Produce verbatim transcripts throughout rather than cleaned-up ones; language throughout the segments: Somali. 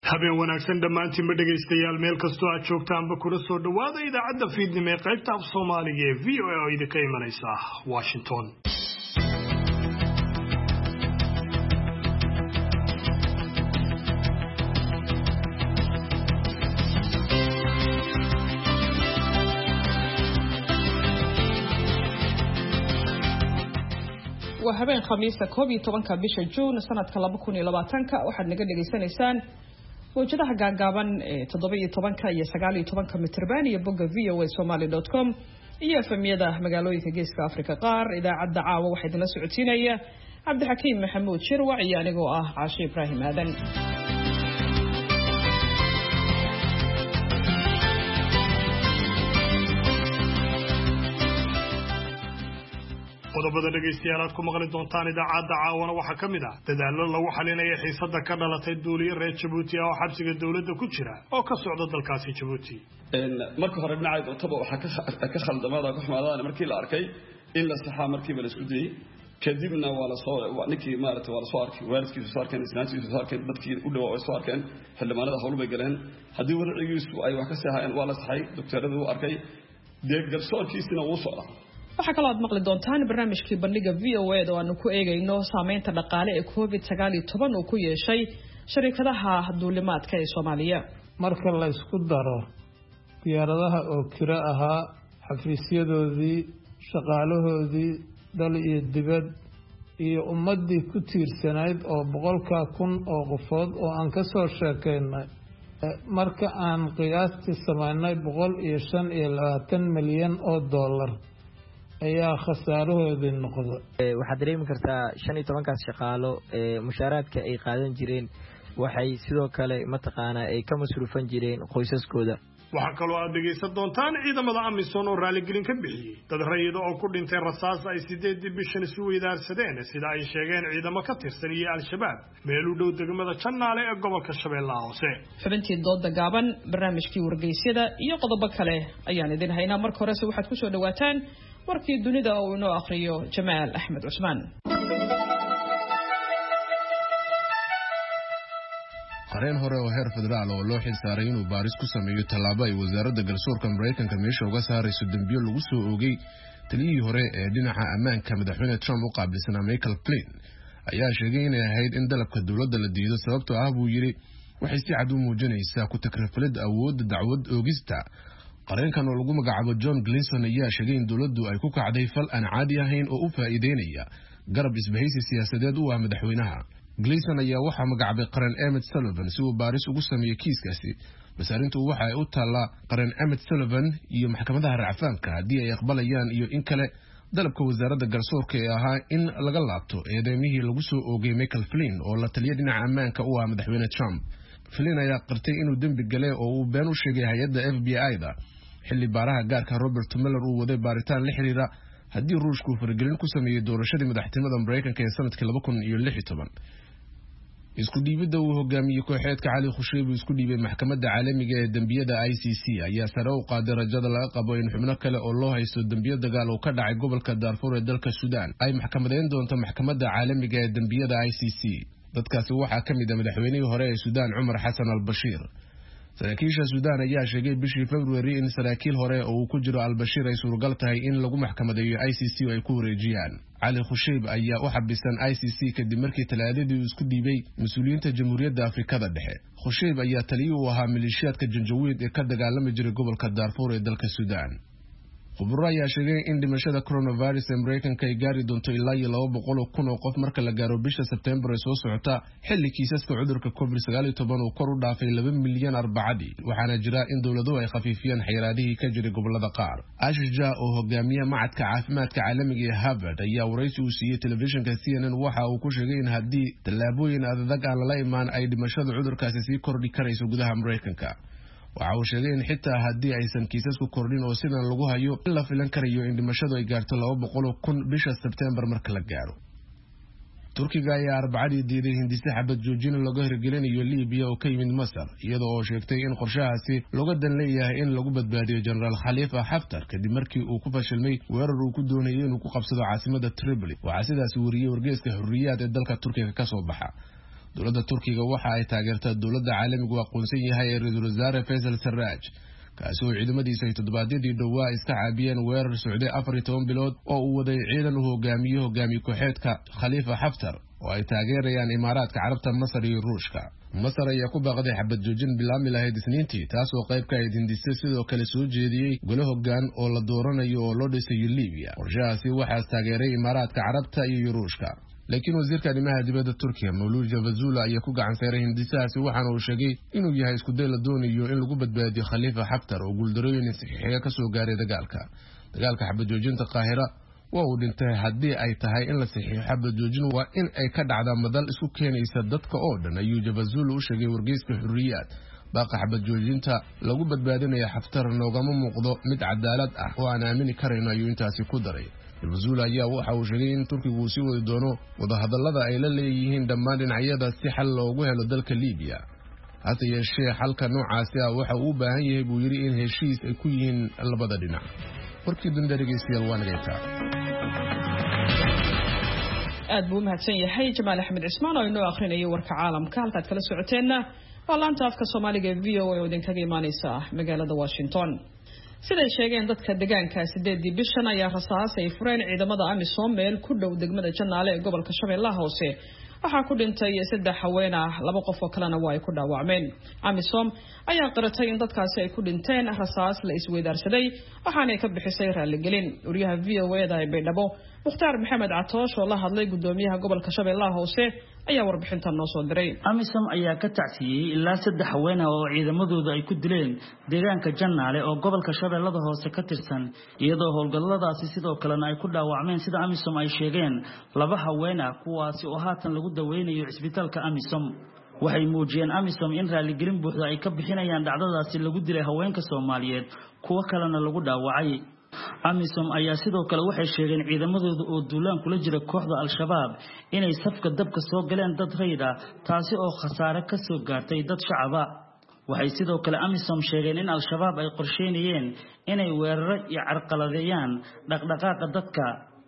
habeen wanaagsan dhamaantiin ma dhageystayaal meel kastoo aad joogtaanba kula soo dhawaada idaacadda fiidnimo ee qaybta af Soomaaliga ee V O A oo idinka imanaysa Washington. waa habeen khamiista koob iyo tobanka bisha June sanadka laba kun iyo labaatanka waxaad naga dhageysanaysaan wajadaha gaagaaban ee toddoba iyo tobanka iyo sagaal iyo tobanka mitirban iyo bogga v o a somali dot com iyo efemyada magaalooyinka geeska Afrika qaar. idaacadda caawa waxaa idinla socodsiinaya Cabdixakiim Maxamuud Shirwac iyo anigoo ah Caashi Ibraahim Aadan. qodobada dhageystayaal aad ku maqli doontaan idaacadda caawana waxaa ka mid ah dadaallo lagu xalinaya xiisada ka dhalatay duuliye reer Djibouti oo xabsiga dawladda ku jira oo ka socda dalkaasi Djibouti. in marka hore dhinaca dootaba waxa ka ka khaldamada ku xumaadaan markii la arkay in la saxaa markii la isku dayay kadibna waa la soo ninkii maartay waa la soo arkay waalidkiisu soo arkeen isnaantiisu soo arkeen dadkii u dhaw oo soo arkeen xildhibaanada hawlu bay galeen hadii wadaciisu ay wax ka saahayeen waa la saxay doctoradu u arkay deeg garsoorkiisina uu socda. waxa kale aad maqli doontaan barnaamijkii bandhiga V O A oo aanu ku eegayno saameynta dhaqaale ee covid sagaal iyo toban uu ku yeeshay shirkadaha duulimaadka ee Soomaaliya. marka la isku daro diyaaradaha oo kira ahaa xafiisyadoodii shaqaalahoodii dal iyo dibad iyo ummadii ku tiirsanayd oo boqolka kun oo qofood oo aan ka soo sheekaynay marka aan qiyaastii samaynay boqol iyo shan iyo labaatan milyan oo dollar ayaa khasaarahoodii noqday. waxaad dareemi kartaa shan iyo tobankaas shaqaalo ee mushaaraadka ay qaadan jireen waxay sidoo kale mataqaanaa ay ka masruufan jireen qoysaskooda. waxaa kaloo aad dhegeysan doontaan ciidamada Amisom oo raaligelin ka bixiyay dad rayid oo ku dhintay rasaas ay sideedii bishan isu weydaarsadeen sida ay sheegeen ciidamo ka tirsan iyo Al-Shabaab meel u dhow degmada Janaale ee gobolka Shabeellaha Hoose. xubintii dooda gaaban, barnaamijkii wargeysyada iyo qodobo kale ayaan idin haynaa. marka hore waxaad ku soo dhawaataan warkii dunida oo inoo akhriyo Jamaal Axmed Cusmaan. qareen hore oo heer federaal oo loo xilsaaray inuu baaris ku sameeyo tallaabo ay wasaaradda garsoorka Mareykanka meesha uga saarayso dambiyo lagu soo oogay taliyihii hore ee dhinaca ammaanka madaxweyne Trump u qaabilsanaa Michael Flynn ayaa sheegay inay ahayd in dalabka dowladda la diido sababtoo ah buu yiri waxay si cad u muujinaysaa ku takrifalid awoodda dacwad oogista. qareenkan oo lagu magacaabo John Gleeson ayaa sheegay in dowladdu ay ku kacday fal aan caadi ahayn oo u faa'iideynaya garab isbahaysi siyaasadeed u ah madaxweynaha. Gleeson ayaa waxa magacaabay qareen Emmett Sullivan si uu baaris ugu sameeyo kiiskaasi. masaarintu waxa ay u taala qareen Emmett Sullivan iyo maxkamadaha racfaanka haddii ay aqbalayaan iyo in kale dalabka wasaaradda garsoorka ee ahaa in laga laabto eedeymihii lagu soo oogay Michael Flynn oo la taliya dhinaca ammaanka u ah madaxweyne Trump. Flynn ayaa qirtay inuu dembi galay oo uu been u sheegay hay'adda F B I-da xilli baaraha gaarka Robert Mueller uu waday baaritaan la xiriira haddii Ruushku faragelin ku sameeyay doorashadii madaxtinimada Mareykanka ee sanadkii laba kun iyo lix iyo toban. isku dhiibida uu hogaamiyay kooxeedka Cali Khashoggi isku dhiibay maxkamadda caalamiga ee dambiyada I C C ayaa sare u qaaday rajada laga qabo in xubno kale oo loo haysto dambiyo dagaal oo ka dhacay gobolka Darfur ee dalka Suudaan ay maxkamadeyn doonto maxkamadda caalamiga ee dambiyada I C C. dadkaasi waxaa ka mid ah madaxweynihii hore ee Suudaan Umar Hassan al-Bashir. saraakiisha Suudaan ayaa sheegay bishii February in saraakiil hore oo ku jiro al-Bashir ay suuragal tahay in lagu maxkamadeeyo I C C oo ay ku wareejiyaan. Cali Khashoggi ayaa u xabisan I C C kadib markii talaadadii isku dhiibay mas'uuliyiinta Jamhuuriyadda Afrikada Dhexe. Khashoggi ayaa taliye u ahaa milishiyadka Janjaweed ee ka dagaalamay jiray gobolka Darfur ee dalka Suudaan. khubaro ayaa sheegay in dhimashada coronavirus ee Mareykanka ay gaari doonto ilaa iyo laba boqol oo kun oo qof marka la gaaro bisha September ee soo socota xilli kiisaska cudurka covid sagaal iyo toban uu kor u dhaafay laba milyan arbacadii waxaana jira in dowladuhu ay khafiifiyeen xayiraadihii ka jiray gobolada qaar. Ashish Jha oo hogaamiya macadka caafimaadka caalamiga ee Harvard ayaa waraysi u siiyay telefishinka C N N waxa uu ku sheegay in haddii tallaabooyin adag aan lala imaan ay dhimashada cudurkaasi sii kordhi karayso gudaha Mareykanka. waxa uu sheegay in xitaa haddii aysan kiisasku kordhin oo sidan lagu hayo in la filan karayo in dhimashadu ay gaarto laba boqol oo kun bisha September marka la gaaro. Turkiga ayaa arbacadii diiday hindise xabad joojin lagu hirgelinayo Liibiya oo ka yimid Masar iyadoo oo sheegtay in qorshahaasi looga dan leeyahay in lagu badbaadiyo General Khalifa Haftar kadib markii uu ku fashilmay weerar uu ku doonayay inuu ku qabsado caasimadda Tripoli. waxa sidaas wariyay wargeyska Hurriyad ee dalka Turkiga ka soo baxa. dowladda Turkiga waxa ay taageertaa dowladda caalamiga oo aqoonsan yahay ee Ra'iisul Wasaare Faisal Sarraj kaasi oo ciidamadiisa ay toddobaadadii dhowaa iska caabiyeen weerar socday afar iyo toban bilood oo uu waday ciidan uu hogaamiyo hogaamiye ku-xeedka Khalifa Haftar oo ay taageerayaan Imaaraadka Carabta, Masar iyo Ruushka. Masar ayaa ku baaqday xabad joojin bilaami lahayd Isniintii taas oo qayb ka ah hindise sidoo kale soo jeediyay gole hoggaan oo la dooranayo oo loo dhisayo Liibiya. Qorshahaasi waxaa taageeray Imaaraadka Carabta iyo Ruushka. laakiin wasiirka arrimaha dibadda Turkiga Mawlud Cavusoglu ayaa ku gacan saaray hindisahaasi waxaana uu sheegay inuu yahay isku day la doonayo in lagu badbaadiyo Khalifa Haftar oo guuldarooyin saxiixa ka soo gaaray dagaalka. Dagaalka xabad joojinta Qaahira waa uu dhintay haddii ay tahay in la saxiixo xabad joojin waa in ay ka dhacdaa madal isku keenaysa dadka oo dhan ayuu Cavusoglu u sheegay wargeyska Xurriyaad. baaqa xabad joojinta lagu badbaadinayo Haftar noogama muuqdo mid cadaalad ah oo aan aamini karayno ayuu intaasi ku daray. Cavusoglu ayaa waxa uu sheegay in Turkigu uu sii wadi doono wadahadallada ay la leeyihiin dhammaan dhinacyada si xal loogu helo dalka Liibiya. hase yeeshee xalka noocaasi ah waxa uu u baahan yahay buu yiri in heshiis ay ku yihiin labada dhinac. warkii dunida dhegeystayaal waa nageynta. aad buu mahadsan yahay Jamaal Axmed Cismaan oo inoo akhrinayay warka caalamka halkaad kala socoteena waa laanta afka Soomaaliga ee V O A oo idinkaga imaanaysa magaalada Washington. sida ay sheegeen dadka deegaanka sideedii bishan ayaa rasaas ay fureen ciidamada AMISOM meel ku dhow degmada Janaale ee gobolka Shabeellaha Hoose. waxaa ku dhintay saddex haween ah, laba qof oo kalena waa ay ku dhaawacmeen. AMISOM ayaa qaratay in dadkaasi ay ku dhinteen rasaas la isweydaarsaday waxaana ay ka bixisay raaligelin. wariyaha V O A da ee Baydhabo Mukhtaar Maxamed Catoosh oo la hadlay gudoomiyaha gobolka Shabeellaha Hoose ayaa warbixintan noo soo diray. AMISOM ayaa ka tacsiyay ilaa saddex haween ah oo ciidamadooda ay ku dileen deegaanka Janaale oo gobolka Shabeellaha Hoose ka tirsan iyadoo howlgalladaasi sidoo kalena ay ku dhaawacmeen sida AMISOM ay sheegeen laba haween ah kuwaasi oo haatan lagu daweynayo isbitaalka AMISOM. waxay muujiyeen AMISOM in raaligelin buuxda ay ka bixinayaan dhacdadaasi lagu dilay haweenka Soomaaliyeed kuwa kalena lagu dhaawacay. AMISOM ayaa sidoo kale waxay sheegeen ciidamadooda oo duulaan kula jira kooxda Al-Shabaab inay safka dabka soo galeen dad rayid ah taasi oo khasaare ka soo gaartay dad shacab ah. waxay sidoo kale AMISOM sheegeen in Al-Shabaab ay qorsheynayeen inay weeraro iyo carqaladeeyaan dhaqdhaqaaqa dadka.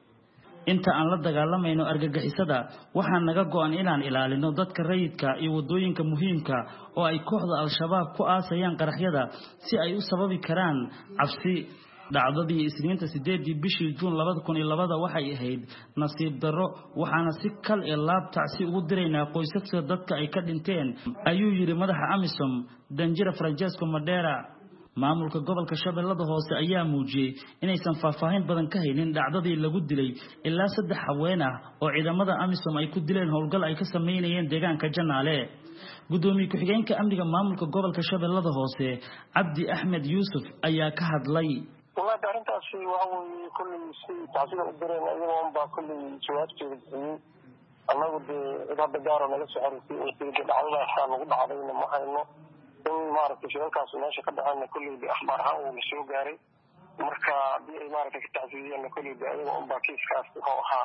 inta aan la dagaalamayno argagixisada waxaan naga go'an inaan ilaalino dadka rayidka iyo wadooyinka muhiimka oo ay kooxda Al-Shabaab ku aasayaan qaraxyada si ay u sababi karaan cabsi. dhacdadii Isniinta sideedii bishii Juun laba kun iyo laba waxay ahayd nasiib darro waxaana si kal ee laabtacsi ugu direynaa qoysaska dadka ay ka dhinteen ayuu yiri madaxa AMISOM Danjira Francesco Madera. maamulka gobolka Shabeellaha Hoose ayaa muujiyay inaysan faahfaahin badan ka haynin dhacdadii lagu dilay ilaa saddex haween ah oo ciidamada AMISOM ay ku dileen howlgal ay ka sameeyeen deegaanka Janaale. gudoomiye ku-xigeenka amniga maamulka gobolka Shabeellaha Hoose Cabdi Axmed Yuusuf ayaa ka hadlay. والله دارنتا شيء وهو كل شيء تعطيه الدرين أيضاً بكل شوات كذي أنا ودي إذا بدارنا ولا شعر في وتيجي العودة عشان نقول علينا ما إنه إن ما أعرف شو كان سناش قد عنا كل بأخبارها ومشو جاري مركا بإمارة التعزيزية إن كل بأيضاً باكيس كاس هوها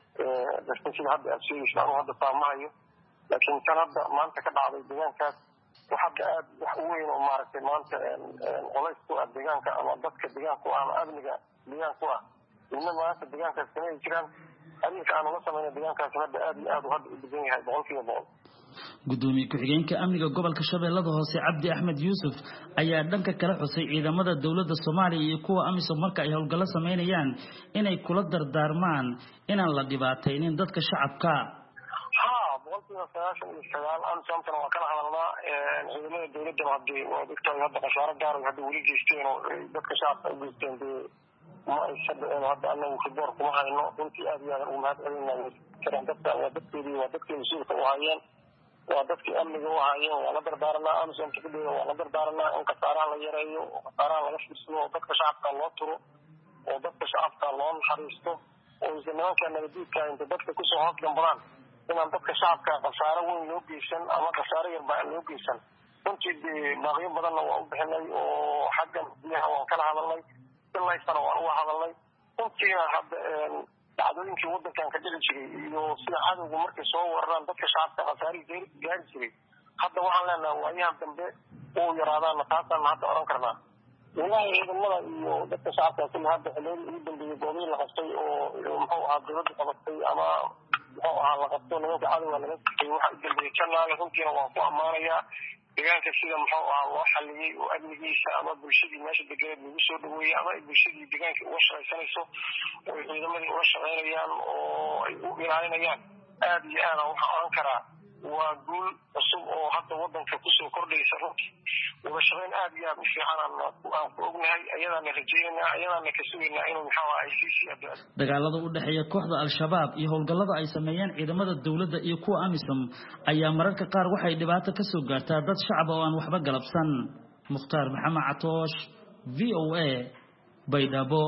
بس نشيل هذا الشيء شلون هذا طعمه لكن كان هذا ما أنت كده على الديان كاس وحتى وين ومارك ما أنت قليل سوى الدجان كأما ضدك الدجان كوا أنا أبني الدجان كوا إنما أنت الدجان كسنين كان أبني أنا مثلا من الدجان كسنين أبني أبو هذا الدجان هاي بقول فيه بقول. gudoomiye ku-xigeenka amniga gobolka Shabeellaha Hoose Cabdi Axmed Yuusuf ayaa dhanka kala xusay ciidamada dawladda Soomaaliya iyo kuwa AMISOM marka ay howlgalo sameynayaan inay kula dardaarmaan inaan la dhibaataynin dadka shacabka. boqolkiiba sagaashan iyo sagaal AMISOMkana waa kala hadalnaa ciidamada dawladda hadii waa dadka hadda qashaaro gaar ah hadda weli geysteen oo dadka shacabka u geysteen ma ay sababeen hadda anagu khiboor kuma hayno intii aad iyo aad u mahad celinayno karaan dadka waa dadkeedii waa dadkii mas'uulka u hayeen waa dadkii amniga u hayeen waa la dardaaranaa AMISOMka kudheeda waa la dardaaranaa in qasaaraha la yareeyo qasaaraha laga fiirsado oo dadka shacabka loo turo oo dadka shacabka loo naxariisto oo isla nimanka nabadiidka inta dadka kusoo hoos gambadaan inaan dadka shacabka qasaaro weyn loo geysan ama qasaaro yar baa loo geysan runtii baaqyo badanna waa u bixinay oo xaggan biyaha waan kala hadalnay ilaysana waan uga hadalnay runtiina hadda dhacdooyinkii waddankan ka dhici jiray iyo sida cadowga markay soo weeraraan dadka shacabka qasaarihii gaari jiray hadda waxaan leenahay waayahan dambe uu yaraadaana taasaan hadda oran karnaa. والله ciidamada iyo dadka shacabka kulli hadda xilli ugu dambeeyay goobihii la qabtay oo muxuu ahaa dawladda qabatay ama muxuu ahaa la qabto nimanka cadowga laga qabtay waxa u dambeeyey janaale runtiina waan ku ammaanayaa deegaanka sida muxuu ahaa loo xalliyey oo amnigiisa ama bulshadii meesha deganeed lagu soo dhaweeyey ama ay bulshadii deegaanka uga shaqaysanayso oo ay ciidamadii uga shaqaynayaan oo ay u ilaalinayaan aada iyo aada waxaan oran karaa waa guul cusub oo hadda wadanka kusoo kordhaysa runtii wada shaqayn aada iyo aada u fiican aan ku ognahay ayadaana rajeynaa ayadaana ka sugaynaa inuu maxaa ay sii sii adduaan dagaalada u dhexeeya kooxda al-shabaab iyo howlgallada ay sameeyeen ciidamada dowladda iyo kuwa amisom ayaa mararka qaar waxay dhibaato ka soo gaartaa dad shacab oo aan waxba galabsan. Mukhtaar Maxamed Catoosh, V O A, Baydhabo.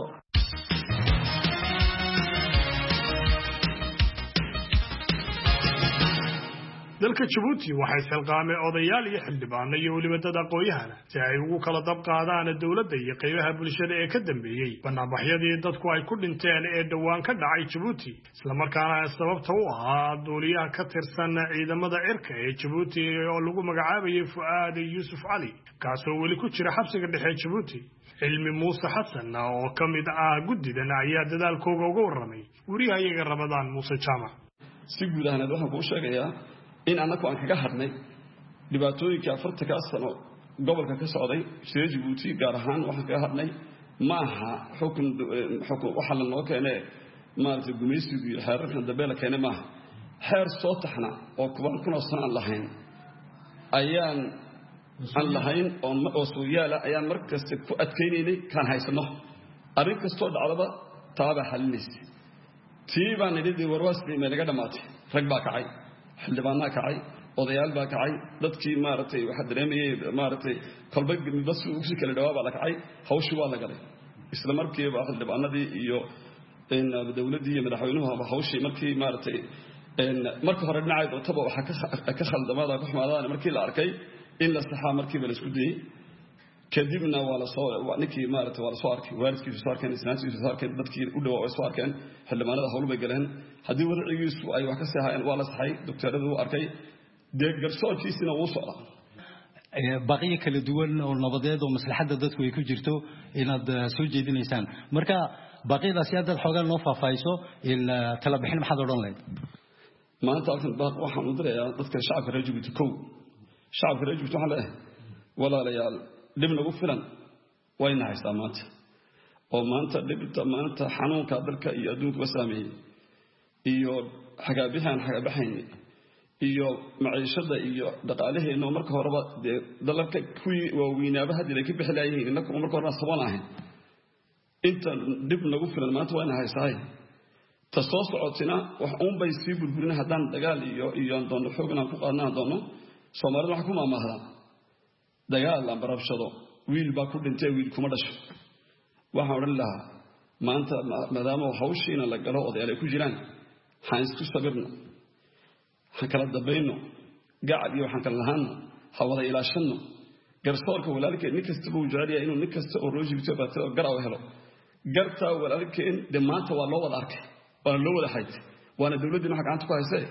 dalka Djibouti waxay salqaamay odayaal iyo xildhibaano iyo waliba dad aqooyahana si ay ugu kala dab qaadaan dawladda iyo qaybaha bulshada ee ka dambeeyay banaanbaxyadii dadku ay ku dhinteen ee dhawaan ka dhacay Djibouti isla markaana sababta u ahaa duuliyaha ka tirsan ciidamada cirka ee Djibouti oo lagu magacaabayay Fuad Yusuf Ali kaasoo weli ku jira xabsiga dhexe Djibouti. cilmi Muuse Xasan oo ka mid ah guddidan ayaa dadaalkooda uga warramay wariyahayaga Ramadaan Muuse Jaamac. si guud ahaan waxaan ku sheegayaa in anaku aan kaga hadnay dhibaatooyinka afartanka sano gobolka ka socday sida Djibouti gaar ahaan waxaan kaga hadnay ma aha xukun xukun waxa la noo keenay maartay gumaysigu iyo xeerarka dambeela keenay ma aha xeer soo taxna oo kuban kuna sano lahayn ayaan aan lahayn oo oo Soomaaliya ayaan markaas ku adkaynaynay kan haysano arrin kasto dhacdaba taaba xalinaysa tiiba nidii warwaasbi ma laga dhamaatay rag baa kacay xildhibaanna kacay odayaal baa kacay dadkii maartay waxa dareemayay maartay qalbig bas uu si kala dhawaaba la kacay hawshu waa la galay isla markiiba xildhibaanadii iyo in dawladii iyo madaxweynuhu hawshii markii maartay in markii hore dhinaca dootaba waxa ka khaldamada ku xumaadaan markii la arkay in la saxaa markii la isku dayay kadibna waa la soo ninkii maartay waa la soo arkay waalidkiisu soo arkeen isnaantiisu soo arkeen dadkii u dhaw oo soo arkeen xildhibaanada hawl bay galeen hadii wadaciisu ay wax ka saahayeen waa la saxay doctoradu uu arkay deeg garsoorkiisina uu socdaa baqiyo kala duwan oo nabadeed oo maslaxada dadku ay ku jirto inaad soo jeedinaysaan marka baqiyadaas aad dad xoogan loo faafayso in tala bixin maxad oran lahayd maanta halkan baaq waxaan u dirayaa dadka shacabka reer Djibouti kow shacabka reer Djibouti waxaan leeyahay walaalayaal dib nagu filan wayna haystaa maanta oo maanta dhibta maanta xanuunka dalka iyo adduunka saameeyay iyo xagaabihan xagaabahayn iyo maciishada iyo dhaqaalaheena marka horeba dalalka kuwii waaweynaaba hadii ay ka bixilayeen inna kuma marka horeba sabanahay inta dib nagu filan maanta wayna haystaa tasoo socotina wax uun bay sii burburin hadaan dagaal iyo iyo doon xoogna ku qaadnaa doono Soomaalida waxa ku maamahda dagaal aan barabshado wiil baa ku dhintay wiil kuma dhasho waxaan oran lahaa maanta maadaama hawshiina la galo odayaal ay ku jiraan waxaan isku sabirno waxaan kala dabayno gacal iyo waxaan kala lahaano hawada ilaashano garsoorka walaalkeen nin kasta uu jecel yahay inuu nin kasta oo roojibto baato garaw helo garta walaalkeen de maanta waa loo wada arkay waa loo wada hayay waana dawladda waxa gacanta ku haysay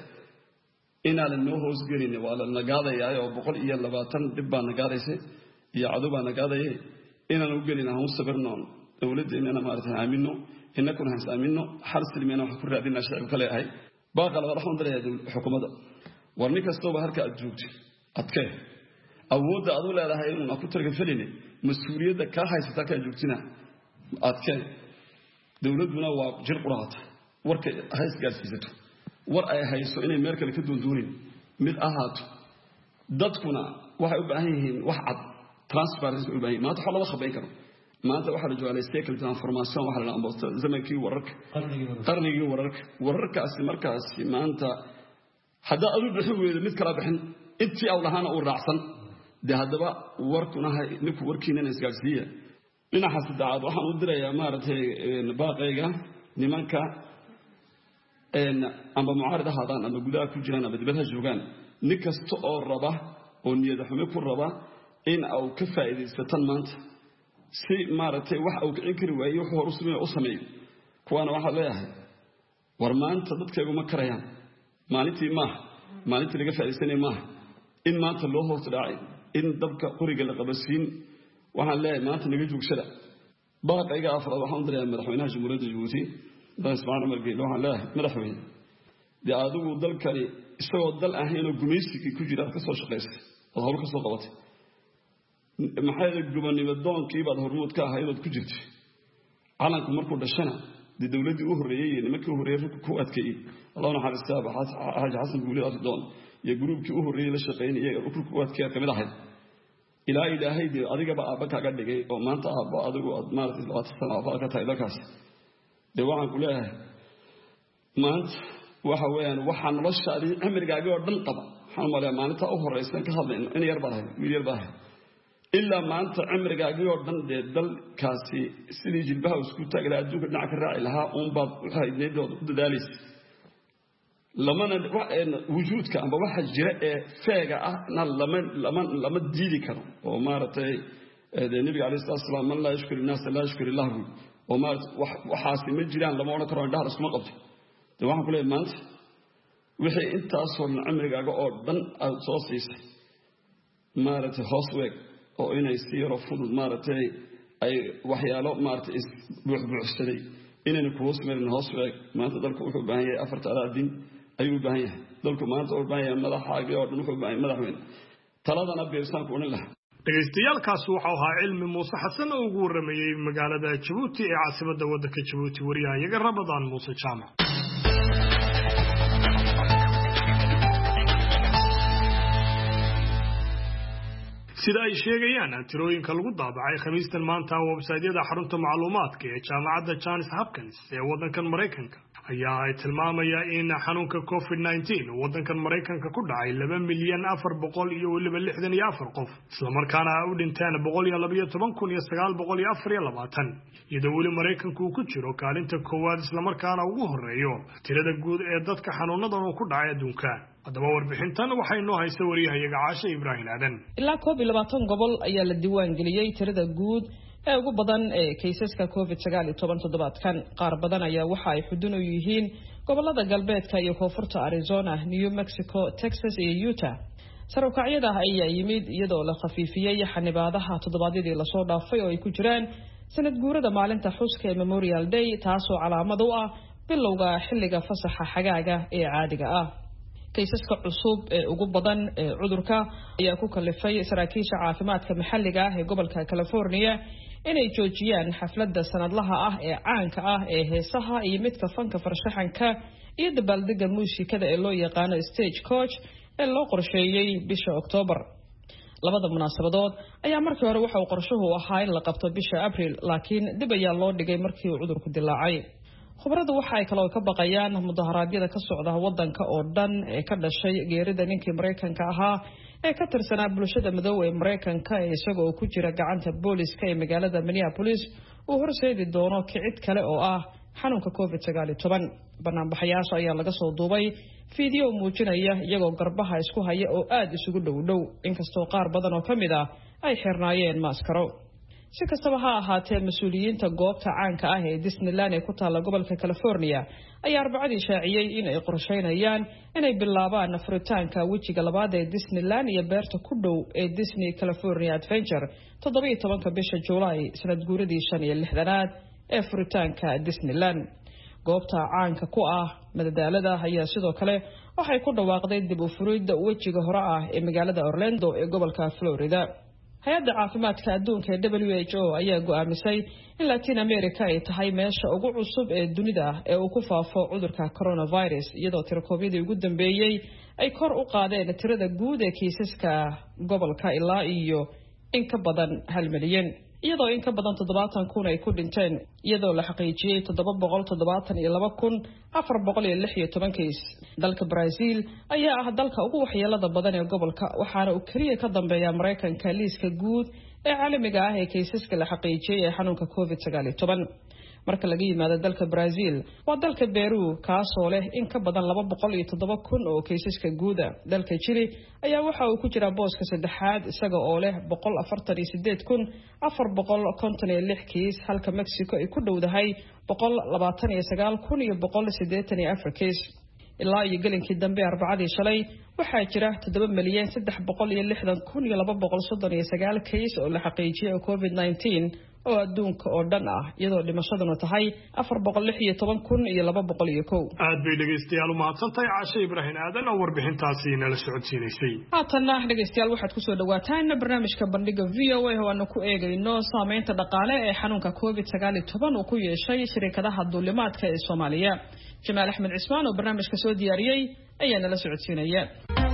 ina la noo hoos gelin waa la nagaadayaa oo boqol iyo labaatan dib baa nagaadaysay iyo cadu baa nagaadayay inaan u gelin aan sabirno dawladda inana maartay aamino inakuna hays aamino hal silmeena wax ku raadinaa shacab kale ahay baaqa la waxaan dareeyaa xukuumadda warni kastoo halka aad joogto adkay awoodda aad u leedahay inuu ku targafelin mas'uuliyadda ka haysata ka joogtina adkay dawladuna waa jir quraata warka hays gaarsiisato war ay hayso inay meel kale ka doondoonin mid ahaato dadkuna waxay u baahan yihiin wax cad transparency u baahan maanta waxa lama khabayn karo maanta waxa la joogaa cycle transformation waxa la ambosto zamankii wararka qarnigii wararka wararkaasi markaasi maanta hada adu bixin weeyo mid kala bixin intii aw lahaana uu raacsan de hadaba warkuna ninku warkiina isgaarsiiya dhinaca saddexaad waxaan u dirayaa maartay baaqayga nimanka een amba mucaarad ahaadaan ama gudaha ku jiraan ama dibadda joogaan nin kasta oo raba oo niyad xumo ku raba in uu ka faa'iideysto tan maanta si maartay wax uu kicin kari waayo wuxuu hor u sameeyo u sameeyo kuwana waxa leeyahay war maanta dadkaygu ma karayaan maalintii ma maalintii laga faa'iideysanay ma in maanta loo hoos dhacay in dabka qoriga la qabasiin waxaan leeyahay maanta naga joogsada baaqayga afraad waxaan dirayaa madaxweynaha jamhuuriyadda Djibouti bas baan markii loo leeyahay madaxweyne dee adigu dalkani isagoo dal ahaynoo gumaysigii ku jira aad ka soo shaqaysay ood hawl ka soo qabatay maxay gobonnimo doonkii baad hormuud ka ahayd ood ku jirtay calanku markuu dhashana dee dowladdii u horreeyey iyo nimankii u horreeyey rugka ku adkeeyey allah naxariistaa xaaji xasan guuli abdidoon iyo gruubkii u horreeyey la shaqaynayay rugka ku adkeeya ka mid ahayd ilaa ilaahay dee adigaba aabba kaaga dhigay oo maanta aabba adigu aad maaragtay labaatan sano aabbaad ka tahay dalkaas dee waxaan ku leeyahay maanta waxa weeyaan waxaa noloshaadii cimrigaagii oo dhan qaba waxaan umaleeyaa maalintaa u horraysan ka hadlayno in yar baad ahayd wiil yar baad ahayd ilaa maanta cimrigaagii oo dhan dee dalkaasi sidii jilbaha isku taagla adduunka dhinaca ka raaci lahaa uunbaad uhaydneedood u dadaalaysa lamana wujuudka amba waxa jira ee feega ah na lama lama lama diidi karo oo maaragtay dee nebiga calayhi salaatu wasalaam man laa yashkuri innaasa laa yashkuri illah buy oo maarata waxaasi ma jiraan lama odhan karo indhaha iskuma qabto dee waxaan ku leeyahay maanta wixii intaasoo dhan cimrigaaga oo dhan aad soo siisay maaragtay hoos weeg oo inay si yaro fudud maaragtay ay waxyaalo maaragtay isbuuxbuuxsaday inayna ku hoos marin hoos weeg maanta dalku wuxuu u baahan yahay afarta alaadiin ayuu u baahan yahay dalku maanta wuxuu u baahan yahay madaxaagii oo dhan wuxuu u baahan yahay madaxweyne taladana beersaanku odhan lahaa dhegaystayaaalkaasi waxau ahaa cilmi muuse xasan oo ugu warramayey magaalada jabuuti ee caasimadda waddanka jabuuti wariyahayaga rabadaan muuse jaamac sida ay sheegayaan tirooyinka lagu daabacay khamiistan maanta websaydyada xarunta macluumaadka ee jaamacadda Johns Hopkins ee waddankan Mareykanka ayaa ay tilmaamayaan in xanuunka covid nineteen waddankan Mareykanka ku dhacay laba milyan afar boqol iyo waliba lixdan iyo afar qof isla markaana u dhinteen boqol iyo laba iyo toban kun iyo sagaal boqol iyo afar iyo labaatan iyadoo weli Mareykanku ku jiro kaalinta koowaad isla markaana ugu horeeyo tirada guud ee dadka xanuunadan ku dhacay adduunka haddaba warbixintan waxay noo haysa wariyahayaga Caasha Ibraahin Aadan ilaa koob iyo labaatan gobol ayaa la diiwaan geliyay tirada guud ee ugu badan ee kaysaska covid sagaal iyo toban toddobaadkan qaar badan ayaa waxa ay xudun u yihiin gobolada galbeedka iyo koonfurta Arizona, New Mexico, Texas iyo Utah. Saraakiisyada ayaa yimid iyadoo la khafiifiyay xanibaadaha toddobaadyadii la soo dhaafay oo ay ku jiraan sanad guurada maalinta xuska ee Memorial Day taasoo calaamad u ah bilowga xilliga fasaxa xagaaga ee caadiga ah. kaysaska cusub ee ugu badan ee cudurka ayaa ku kalifay saraakiisha caafimaadka maxalliga ah ee gobolka California inay joojiyaan xafladda sanadlaha ah ee caanka ah ee heesaha iyo midka fanka farshaxanka iyo dabaaldega muusikada ee loo yaqaan stage coach ee loo qorsheeyay bisha October. labada munaasabadood ayaa markii hore waxa uu qorshuhu ahaa in la qabto bisha April laakiin dib ayaa loo dhigay markii uu cudurku dilaacay. khubaradu waxa ay kala ka baqayaan mudaharaadyada ka socda wadanka oo dhan ee ka dhashay geerida ninkii Mareykanka ahaa ee ka tirsanaa bulshada madow ee Mareykanka ee isagoo ku jira gacanta booliska ee magaalada Minneapolis uu horseedi doono kicid kale oo ah xanuunka covid sagaal iyo toban. Banaanbaxayaasha ayaa laga soo duubay fiidiyoo muujinaya iyagoo garbaha isku haya oo aad isugu dhow dhow inkastoo qaar badan oo kamid ah ay xirnaayeen maaskaro. si kastaba ha ahaatee mas'uuliyiinta goobta caanka ah ee Disneyland ee ku taala gobolka California ayaa arbacadii shaaciyay in ay qorsheynayaan inay bilaabaan furitaanka wejiga labaad ee Disneyland iyo beerta ku dhow ee Disney California Adventure toddoba iyo tobanka bisha July sanad guuradii shan iyo lixdanaad ee furitaanka Disneyland. goobta caanka ku ah madadaalada ayaa sidoo kale waxay ku dhawaaqday dib u furidda wejiga hore ah ee magaalada Orlando ee gobolka Florida. hay'adda caafimaadka adduunka ee W H O ayaa go'aamisay in Latin America ay tahay meesha ugu cusub ee dunida ee uu ku faafo cudurka coronavirus iyadoo tirakoobadii ugu dambeeyay ay kor u qaadeen tirada guud ee kiisaska gobolka ilaa iyo in ka badan hal milyan iyadoo in ka badan toddobaatan kun ay ku dhinteen iyadoo la xaqiijiyay toddoba boqol toddobaatan iyo laba kun afar boqol iyo lix iyo toban kiis. dalka Brazil ayaa ah dalka ugu waxyeelada badan ee gobolka waxaana uu kaliya ka dambeeya Mareykanka liiska guud ee caalamiga ah ee kiisaska la xaqiijiyay ee xanuunka covid sagaal iyo toban. marka laga yimaado dalka Brazil waa dalka Peru kaasoo leh in ka badan laba boqol iyo toddoba kun oo kiisaska guuda. dalka Chile ayaa waxa uu ku jira booska saddexaad isaga oo leh boqol afartan iyo sideed kun afar boqol konton iyo lix kiis halka Mexico ay ku dhowdahay boqol labaatan iyo sagaal kun iyo boqol siddeetan iyo afar kiis. ilaa iyo gelinkii dambe arbacadii shalay waxaa jira toddoba milyan saddex boqol iyo lixdan kun iyo laba boqol soddon iyo sagaal kiis oo la xaqiijiyay covid nineteen oo adduunka oo dhan ah iyadoo dhimashaduna tahay afar boqol lix iyo toban kun iyo laba boqol iyo kow. aad bay dhegaystayaal u mahadsantahay Caashe Ibraahin Aadan oo warbixintaasi nala socodsiinaysay. haatana dhegaystayaal waxaad kusoo dhawaataan barnaamijka bandhiga V O A oo aan ku eegayno saameynta dhaqaale ee xanuunka covid sagaal iyo toban uu ku yeeshay shirkadaha duulimaadka ee Soomaaliya. Jamaal Axmed Cismaan oo barnaamijka soo diyaariyay ayaa nala socodsiinaya.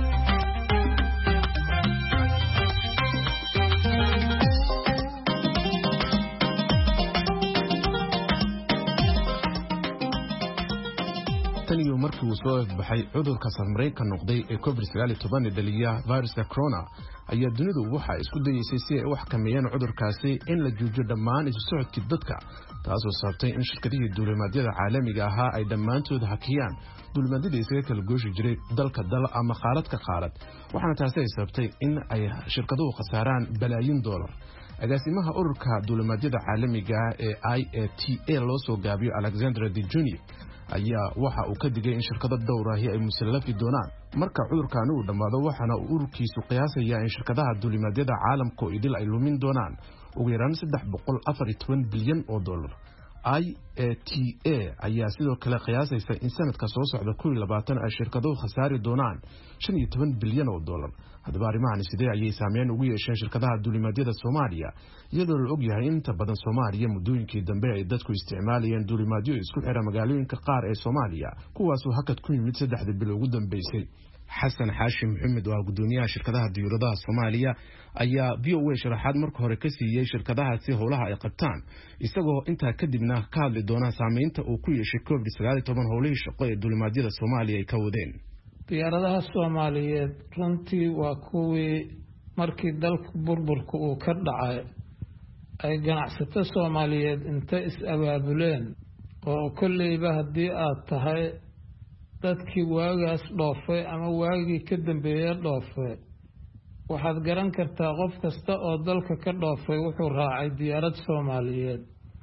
taniyo markii uu soo baxay cudurka Mareykanka noqday ee covid sagaal iyo toban ee dhaliya viruska corona ayaa dunidu waxa isku dayeysay si ay wax kameeyaan cudurkaasi in la joojiyo dhammaan isu socodkii dadka taasoo sababtay in shirkadihii duulimaadyada caalamiga ahaa ay dhammaantood hakiyaan duulimaadyada isaga kala gooshi jiray dalka dal ama qaarad ka qaarad waxaana taasi ay sababtay in ay shirkaduhu khasaaraan balaayin dollar. agaasimaha ururka duulimaadyada caalamiga ee I A T A loo soo gaabiyo Alexander De Junior ayaa waxa uu ka digay in shirkado dhowr ah ay musallafi doonaan marka cudurkan uu dhamaado waxaana uu ururkiisu qiyaasaya in shirkadaha duulimaadyada caalamka oo idil ay lumin doonaan ugu yaraan saddex boqol afar iyo toban bilyan oo dollar. I A T A ayaa sidoo kale qiyaasaysa in sanadka soo socda kow iyo labaatan ay shirkaduhu khasaari doonaan shan iyo toban bilyan oo dollar. haddaba arrimahan sidee ayay saameyn ugu yeesheen shirkadaha duulimaadyada Soomaaliya iyadoo la og yahay inta badan Soomaaliya muddooyinkii dambe ay dadku isticmaalayeen duulimaadyo isku xira magaalooyinka qaar ee Soomaaliya kuwaas oo hakad ku yimid saddexda bil ugu dambeysay. xasan xaashim maxamed oo gudoomiyaha shirkadaha diyaaradaha Soomaaliya ayaa V O A sharaxaad marka hore ka siiyay shirkadahaasi howlaha ay qabtaan isagoo intaa kadibna ka hadli doona saameynta uu ku yeeshay covid sagaal iyo toban howlihii shaqo ee duulimaadyada Soomaaliya ay ka wadeen. diyaaradaha Soomaaliyeed runtii waa kuwii markii dalka burburka uu ka dhacay ay ganacsato Soomaaliyeed inta is abaabuleen oo kulleyba haddii aad tahay dadkii waagaas dhoofay ama waagii ka dambeeyay dhoofay waxaad garan kartaa qof kasta oo dalka ka dhoofay wuxuu raacay diyaarad Soomaaliyeed.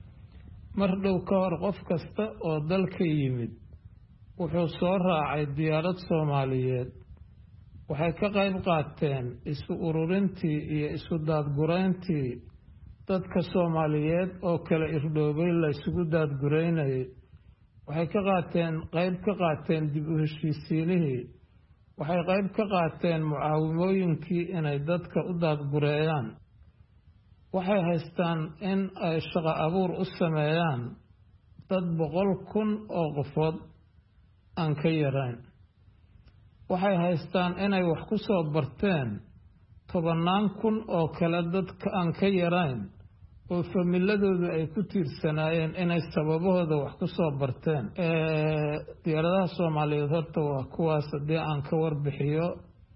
mar dhow ka hor qof kasta oo dalka yimid wuxuu soo raacay diyaarad Soomaaliyeed. waxay ka qayb qaateen isu ururintii iyo isu daadgurayntii dadka Soomaaliyeed oo kala irdhoobay la isugu daadguraynayay. waxay ka qaateen qayb ka qaateen dib u heshiisiinihii. waxay qayb ka qaateen mucaawimooyinkii inay dadka u daadgureeyaan. waxay haystaan in ay shaqo abuur u sameeyaan dad boqol kun oo qofood aan ka yarayn. waxay haystaan inay wax ku soo barteen tobannaan kun oo kale dadka aan ka yarayn oo familadooda ay ku tiirsanaayeen inay sababahooda wax ku soo barteen. diyaaradaha Soomaaliyeed horta waa kuwaas haddii aan ka warbixiyo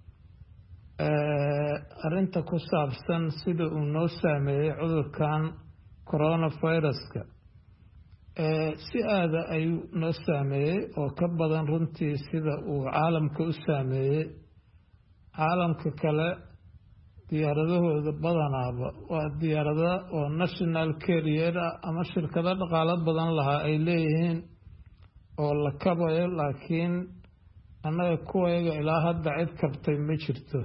arrinta ku saabsan sida uu noo saameeyey cudurkan coronaviruska. si aada ayuu noo saameeyey oo ka badan runtii sida uu caalamka u saameeyey. caalamka kale diyaaradahooda badanaaba waa diyaarada oo national carrier ah ama shirkado dhaqaalo badan lahaa ay leeyihiin oo la kabayo laakiin annaga kuwayaga ilaa hadda cid kabtay ma jirto.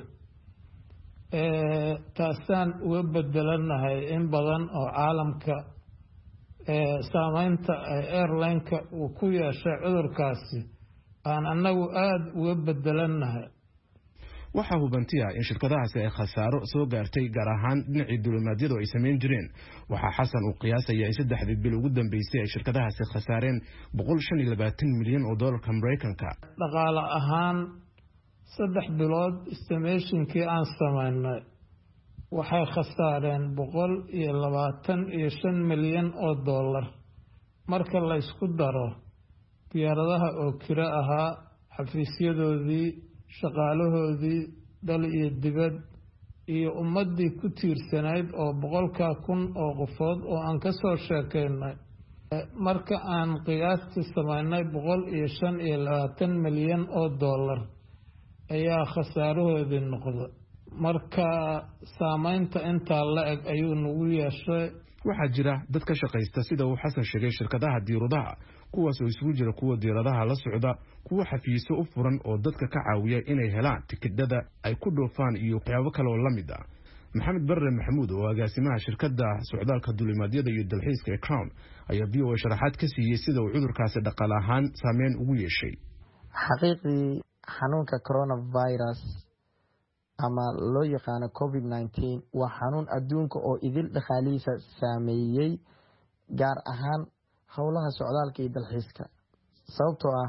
taasaan uga bedelanahay in badan oo caalamka saameynta airline-ka uu ku yeeshay cudurkaasi aan annagu aada uga bedelanahay. waxaa hubantiya in shirkadahaasi ay khasaaro soo gaartay gaar ahaan dhinacii duulimaadyadu ay samayn jireen. waxaa xasan uu qiyaasaya in saddexdii bil ugu dambeysay ay shirkadahaasi khasaareen boqol shan iyo labaatan milyan oo dollarka Mareykanka. dhaqaale ahaan saddex bilood estimationkii aan samaynay waxay khasaareen boqol iyo labaatan iyo shan milyan oo dollar marka la isku daro diyaaradaha oo kira ahaa, xafiisyadoodii, shaqaalahoodii dal iyo dibad iyo ummadii ku tiirsanayd oo boqolkaa kun oo qofood oo aan ka soo sheekaynay. marka aan qiyaastii samaynay boqol iyo shan iyo labaatan milyan oo dollar ayaa khasaarahoodii noqda. marka saameynta intaa la eg ayuu nagu yeeshay. waxaa jira dad ka shaqaysta sida uu xasan sheegay shirkadaha diyaaradaha kuwaas oo isugu jira kuwa diyaaradaha la socda, kuwa xafiisyo u furan oo dadka ka caawiya inay helaan tikidhada ay ku dhoofaan iyo waxyaabo kale oo la mid ah. maxamed barre maxamuud oo agaasimaha shirkadda socdaalka duulimaadyada iyo dalxiiska ee Crown ayaa v o a sharaxaad ka siiyay sida uu cudurkaasi dhaqaale ahaan saameyn ugu yeeshay. xaqiiqdii xanuunka coronavirus ama loo yaqaano covid nineteen waa xanuun adduunka oo idil dhaqaalihiisa saameeyey gaar ahaan howlaha socdaalka iyo dalxiiska sababtoo ah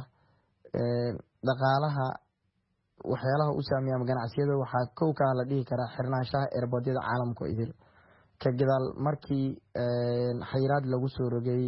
dhaqaalaha waxyaalaha u saameeya ganacsiyada waxaa kow ka la dhihi karaa xirnaanshaha airportyada caalamka idil ka gadaal markii xayiraad lagu soo rogay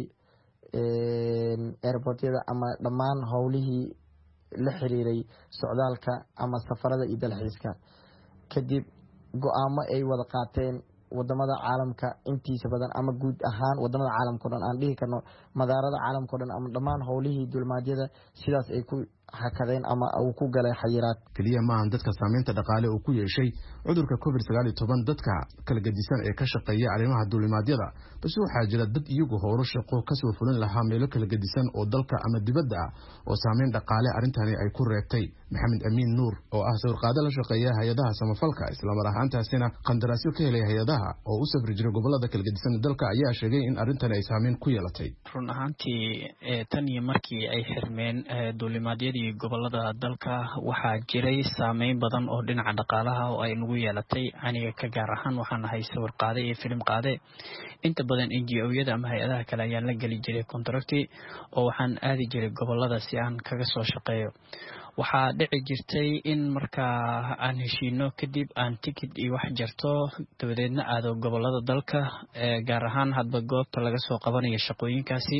airportyada ama dhammaan howlihii la xiriiray socdaalka ama safarada iyo dalxiiska kadib go-aamo ay wada qaateen wadamada caalamka intiisa badan ama guud ahaan wadamada caalamka o dhan aan dhihi karno madaarada caalamka o dhan ama dhammaan howlihii dulmaadyada sidaas ay ku hakadeen ama uu ku galay xayiraad. keliya maahan dadka saameynta dhaqaale uu ku yeeshay cudurka covid sagaal iyo toban dadka kala gedisan ee ka shaqeeya arrimaha duulimaadyada balse waxaa jira dad iyagu howlo shaqo kasoo fulin lahaa meelo kala gedisan oo dalka ama dibadda ah oo saameyn dhaqaale arrintani ay ku reebtay. maxamed amiin nuur oo ah sawirqaado la shaqeeya hay-adaha samafalka islamar ahaantaasina qandaraasyo ka helay hay-adaha oo u safri jiray gobolada kala gedisan dalka ayaa sheegay in arrintani ay saameyn ku yeelatay. run ahaantii tan iyo markii ay xirmeen duulimaadyada gobolada dalka waxaa jiray saameyn badan oo dhinaca dhaqaalaha oo ay nagu yeelatay aniga ka gaar ahaan waxaan ahay sawir qaade iyo filim qaade inta badan N G O-yada ama hay-adaha kale ayaan la geli jiray contracti oo waxaan aadi jiray gobolada si aan kaga soo shaqeeyo. waxaa dhici jirtay in markaa aan heshiino kadib aan tikid iyo wax jarto dabadeedna aado gobolada dalka gaar ahaan hadba goobta laga soo qabanayo shaqooyinkaasi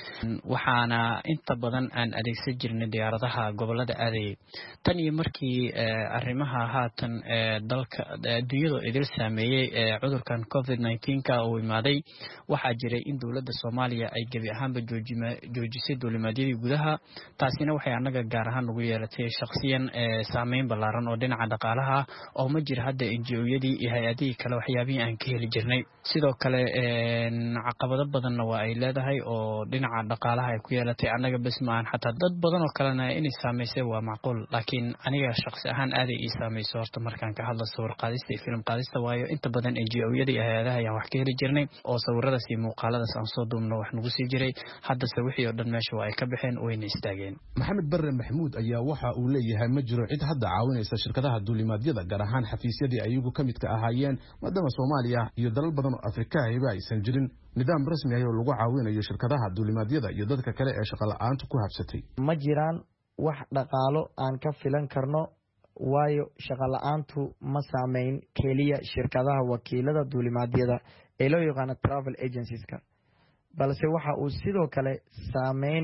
waxaana inta badan aan adeegsan jirnay diyaaradaha gobolada aadayay. tan iyo markii arrimaha haatan dalka adduunyada idil saameeyey cudurkan covid nineteen ka uu imaaday waxaa jiray in dowladda Soomaaliya ay gebi ahaanba joojisay duulimaadyadii gudaha taasina waxay anaga gaar ahaan ugu yeelatay shakhsiyan saameyn ballaaran oo dhinaca dhaqaalaha oo ma jira hadda N G O-yadii iyo hay-adihii kale waxyaabihii aan ka heli jirnay. sidoo kale caqabado badanna waa ay leedahay oo dhinaca dhaqaalaha ay ku yeelatay anaga bas maahan xataa dad badan oo kalena inay saameysay waa macquul laakiin aniga shakhsi ahaan aaday ii saameyso horta markaan ka hadlo sawir qaadista iyo filim qaadista waayo inta badan N G O-yada iyo hay-adaha ayaan wax ka heli jirnay oo sawiradaas iyo muuqaaladaas aan soo duubno wax nagu sii jiray haddase wixii oo dhan meesha waa ay ka baxeen wayna istaageen. maxamed barre maxamuud ayaa waxa uu leeyahay ma jiro cid hadda caawinaysa shirkadaha duulimaadyada gaar ahaan xafiisyadii ayagu ka midka ahaayeen maadaama Soomaaliya iyo dalal badan oo Afrika ah aysan jirin nidaam rasmi ah oo lagu caawinayo shirkadaha duulimaadyada iyo dadka kale ee shaqo la'aanta ku habsatay. ma jiraan wax dhaqaalo aan ka filan karno waayo shaqo la'aantu ma saameyn keliya shirkadaha wakiilada duulimaadyada ee loo yaqaan travel agencies-ka balse waxa uu sidoo kale saameyn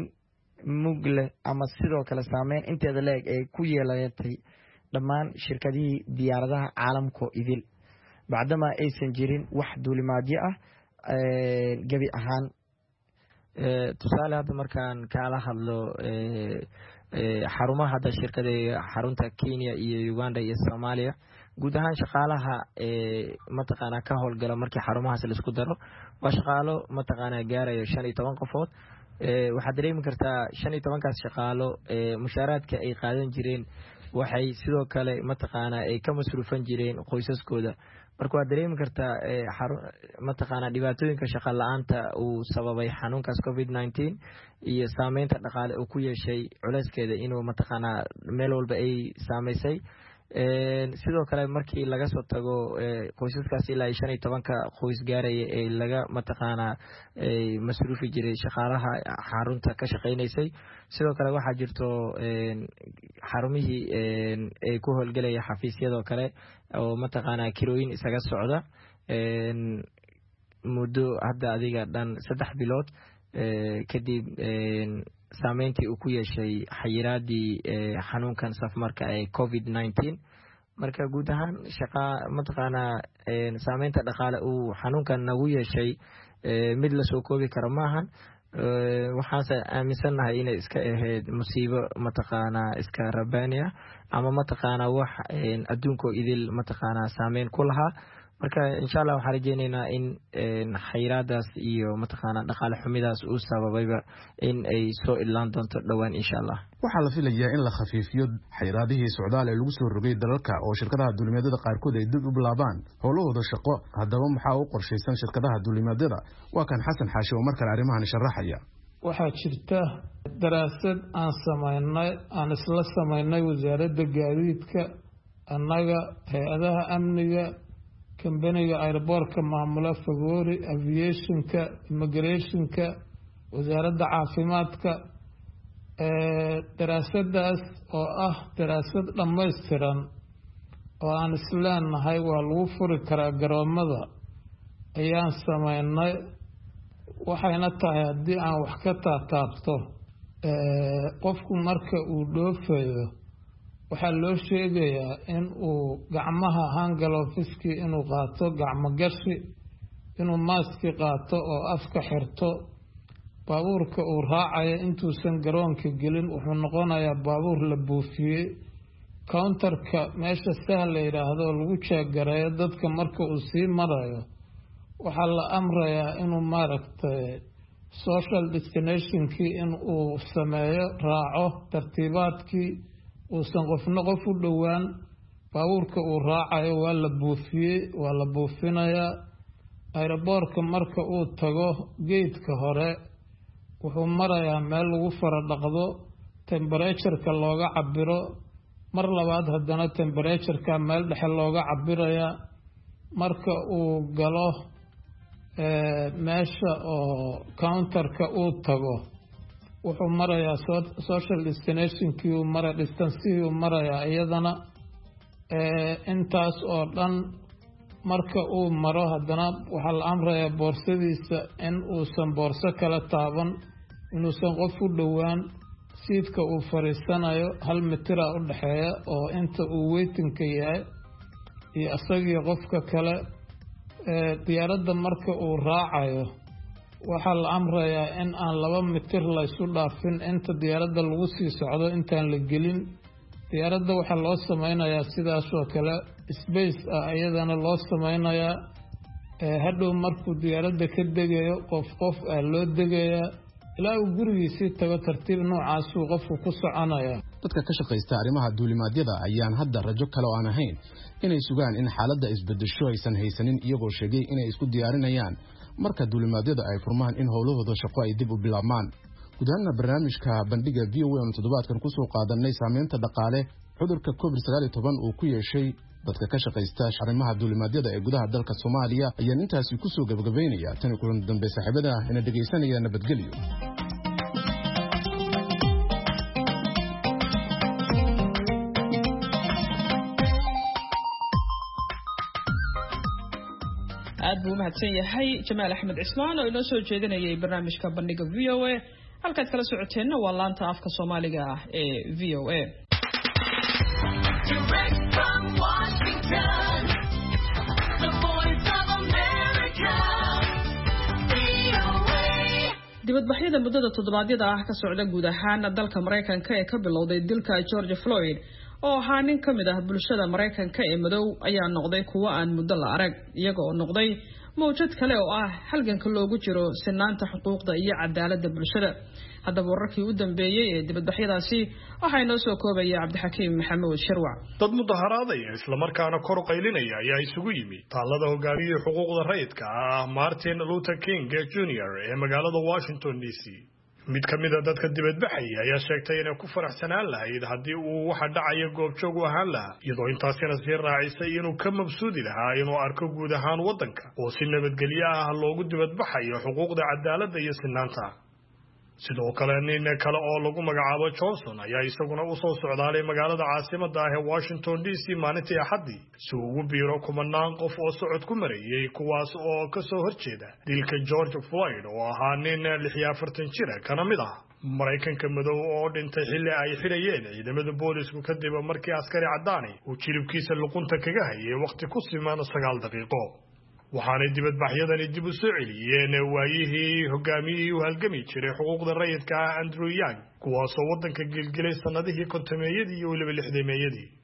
mugle ama sidoo kale saameyn inteeda leeg ay ku yeelatay dhammaan shirkadihii diyaaradaha caalamka idil bacdama aysan jirin wax duulimaadyo ah gabi ahaan. tusaale hadda markaan kala hadlo xarumaha hadda shirkada xarunta Kenya iyo Uganda iyo Soomaaliya guud ahaan shaqaalaha mataqaana ka howlgala markii xarumahaas la isku daro waa shaqaalo mataqaana gaarayo shan iyo toban qofood. waxaad dareemi kartaa shan iyo tobankaas shaqaalo mushaaraadka ay qaadan jireen waxay sidoo kale mataqaana ay ka masruufan jireen qoysaskooda marka waad dareemi kartaa mataqaana dhibaatooyinka shaqo la'aanta uu sababay xanuunkaas covid nineteen iyo saameynta dhaqaale uu ku yeeshay culeyskeeda inuu mataqaana meel walba ay saameysay. sidoo kale markii laga soo tago qoysaskaas ilaa shan iyo tobanka qoys gaaraya ee laga mataqaana masruufi jiray shaqaalaha xarunta ka shaqeynaysay sidoo kale waxaa jirto xarumihii ay ku howlgelaya xafiisyadoo kale oo mataqaana kirooyin isaga socda muddo hadda adiga dhan saddex bilood kadib saameyntii uu ku yeeshay xayiraadii xanuunkan safmarka ee covid nineteen marka guud ahaan shaqa mataqaana saameynta dhaqaale uu xanuunkan nagu yeeshay mid la soo koobi karo maahan. waxaanse aaminsanahay inay iska ahayd musiibo mataqaana iska rabaani ah ama mataqaana wax adduunko idil mataqaana saameyn ku lahaa marka insha Allah waxaan rajeynaynaa in xayiraadaas iyo mataqaanaa dhaqaale xumidaas uu sababayba in ay soo ilaan doonto dhowaan insha Allah. waxaa la filayaa in la khafiifiyo xayiraadihii socdaal ee lagu soo rogay dalalka oo shirkadaha duulimaadyada qaarkood ay dib u bilaabaan howlahooda shaqo. haddaba maxaa u qorshaysan shirkadaha duulimaadyada? waa kan Xasan Xaashi oo mar kale arrimahan sharaxaya. waxaa jirta daraasad aan samaynay aan isla samaynay wasaaradda gaadiidka, annaga hay-adaha amniga, kambaniga airboortka maamula Fagori, aviationka, immigrationka, wasaaradda caafimaadka. daraasadaas oo ah daraasad dhammaystiran oo aan isleenahay waa lagu furi karaa garoomada ayaan samaynay. waxayna tahay haddii aan wax ka taataabto qofku marka uu dhoofayo waxaa loo sheegayaa in uu gacmaha hangalofiskii inuu qaato gacmo gashi, inuu maaski qaato oo afka xirto. baabuurka uu raacayo intuusan garoonka gelin wuxuu noqonayaa baabuur la buufiyey. counterka meesha sah la yidhaahdo oo lagu jaagareeyo dadka marka uu sii marayo waxaa la amrayaa inuu maaragtay social destinationkii in uu sameeyo, raaco tartiibaadkii, uusan qofna qof u dhowaan. baabuurka uu raacayo waa la buufiyey, waa la buufinayaa. aeroboortka marka uu tago geedka hore wuxuu marayaa meel lagu fara dhaqdo, temperatureka looga cabiro. mar labaad haddana temperatureka meel dhexe looga cabirayaa. marka uu galo meesha oo counterka uu tago wuxuu marayaa social destinationkii uu mara distancihii uu marayaa iyadana. intaas oo dhan marka uu maro haddana waxaa la amrayaa boorsadiisa in uusan boorso kala taaban, inuusan qof u dhowaan. siidka uu fariisanayo hal mitira u dhexeeya oo inta uu weytinka yahay iyo isagii qofka kale. diyaaradda marka uu raacayo waxaa la amrayaa in aan laba mitir la isu dhaafin inta diyaaradda lagu sii socdo intaan la gelin. diyaaradda waxaa loo sameynayaa sidaas oo kale space ah iyadana loo sameynayaa. hadhow markuu diyaaradda ka degayo qof qof ah loo degayaa ilaa uu gurigiisii tago. tartiib noocaasuu qofku ku soconaya. dadka ka shaqaysta arrimaha duulimaadyada ayaan hadda rajo kale oo aan ahayn inay sugaan in xaaladda isbedesho aysan haysanin, iyagoo sheegay inay isku diyaarinayaan marka duulimaadyada ay furmaan in howlahooda shaqo ay dib u bilaabmaan. guud ahaanna barnaamijka bandhiga v o a oonu toddobaadkan kusoo qaadanay saameynta dhaqaale cudurka covid sagaal iyo toban uu ku yeeshay dadka ka shaqaysta arrimaha duulimaadyada ee gudaha dalka Soomaaliya ayaan intaasi kusoo gabagabaynaya. tan kulan dambe saaxiibada ina dhageysanaya nabadgelyo. aad buu mahadsan yahay Jamaal Axmed Cismaan oo inoo soo jeedinayay barnaamijka bandhiga V O A. halkaad kala socoteenna waa laanta afka Soomaaliga ah ee V O A. dibadbaxyada muddada toddobaadyada ah ka socda guud ahaan dalka Mareykanka ee ka bilowday dilka George Floyd oo ahaa nin ka mid ah bulshada Mareykanka ee madow ayaa noqday kuwo aan muddo la arag, iyaga oo noqday mawjad kale oo ah halganka loogu jiro sinaanta xuquuqda iyo cadaaladda bulshada. haddaba wararkii u dambeeyay ee dibadbaxyadaasi waxaa inoo soo koobaya Cabdixakiim Maxamuud Sharwac. dad mudaharaadaya isla markaana kor u qaylinaya ayaa isugu yimi taalada hogaamiyey xuquuqda rayidka ah Martin Luther King Junior ee magaalada Washington D C. mid ka mid ah dadka dibadbaxaya ayaa sheegtay inay ku faraxsanaan lahayd haddii uu waxa dhacaya goobjoog u ahaan lahaa, iyadoo intaasina sii raacisay inuu ka mabsuudi lahaa inuu arko guud ahaan waddanka oo si nabadgelyo ah loogu dibadbaxayo xuquuqda cadaaladda iyo sinaanta. sidoo kale nin kale oo lagu magacaabo Johnson ayaa isaguna u soo socdaalay magaalada caasimadda ah ee Washington D C maalintii Axaddii si uu ugu biiro kumanaan qof oo socod ku marayay kuwaas oo ka soo horjeeda dilka George Floyd oo ahaa nin lix iyo afartan jir kana mid ah Mareykanka madow oo dhintay xilli ay xidhayeen ciidamada boolisku kadib markii askari caddaani uu jilibkiisa luqunta kaga hayay waqti ku siman sagaal daqiiqo. waxaanay dibadbaxyadani dib u soo celiyeen waayihii hogaamiyihii u halgami jiray xuquuqda rayidka ah Andrew Young, kuwaasoo waddanka gilgilay sanadihii kontomeeyadii iyo weliba lixdameeyadii.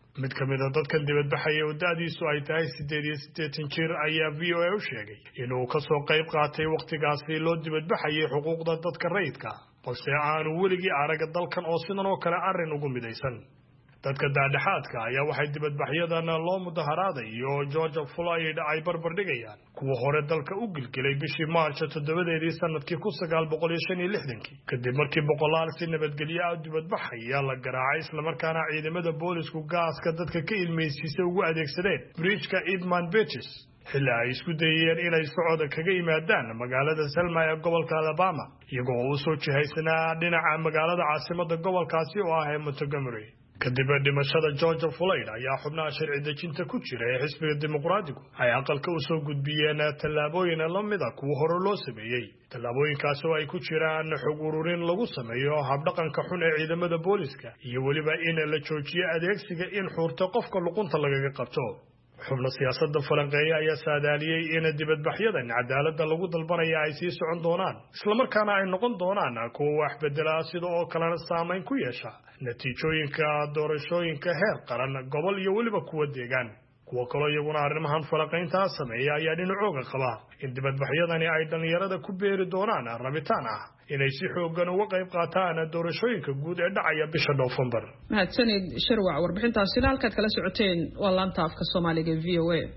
mid ka mid a dadkan dibadbaxaya oo da'diisu ay tahay siddeed iyo siddeetan jir ayaa v o a u sheegay inuu ka soo qayb qaatay wakhtigaasi loo dibadbaxayay xuquuqda dadka rayidka balse aanu weligii araga dalkan oo sidan oo kale arrin ugu midaysan dadka daadhaxaadka ayaa waxay dibadbaxyadan loo mudaharaaday oo George Floyd ay barbar dhigayaan kuwa hore dalka u gilgilay bishii March toddobadeedii sanadkii kun sagaal boqol iyo shan iyo lixdan-kii kadib markii boqolaal si nabadgelyo ah dibadbaxaya la garaacay isla markaana ciidamada boolisku gaaska dadka ka ilmeysiisay ugu adeegsadeen bridge-ka Edmund Beaches xilli ay isku dayeen inay socod kaga yimaadaan magaalada Selma ee gobolka Alabama iyagoo u soo jihaysanaa dhinaca magaalada caasimadda gobolkaasi oo ah Montgomery kadib dhimashada George Floyd ayaa xubnaha sharci dejinta ku jira ee xisbiga dimuqraadigu ay aqalka u soo gudbiyeen tallaabooyin la mid ah kuwa hore loo sameeyay tallaabooyinkaas oo ay ku jiraan xog ururin lagu sameeyo habdhaqanka xun ee ciidamada booliska iyo weliba in la joojiyo adeegsiga in xuurta qofka luqunta lagaga qabto xubno siyaasadda falanqeeya ayaa saadaaliyey in dibadbaxyadan cadaaladda lagu dalbanaya ay sii socon doonaan isla markaana ay noqon doonaan kuwa wax bedela sida oo kalena saameyn ku yeesha natiijooyinka doorashooyinka heer qaran gobol iyo weliba kuwa deegaan kuwa kaloo iyaguna arrimahan falanqaynta sameeya ayaa dhinacooga qaba in dibadbaxyadani ay dhallinyarada ku beeri doonaan rabitaan ah inay si xoogan uga qayb qaataan doorashooyinka guud ee dhacaya bisha November. mahadsanid Sharwac warbixintaasina halkaad kala socoteen waa laanta afka Soomaaliga V O A.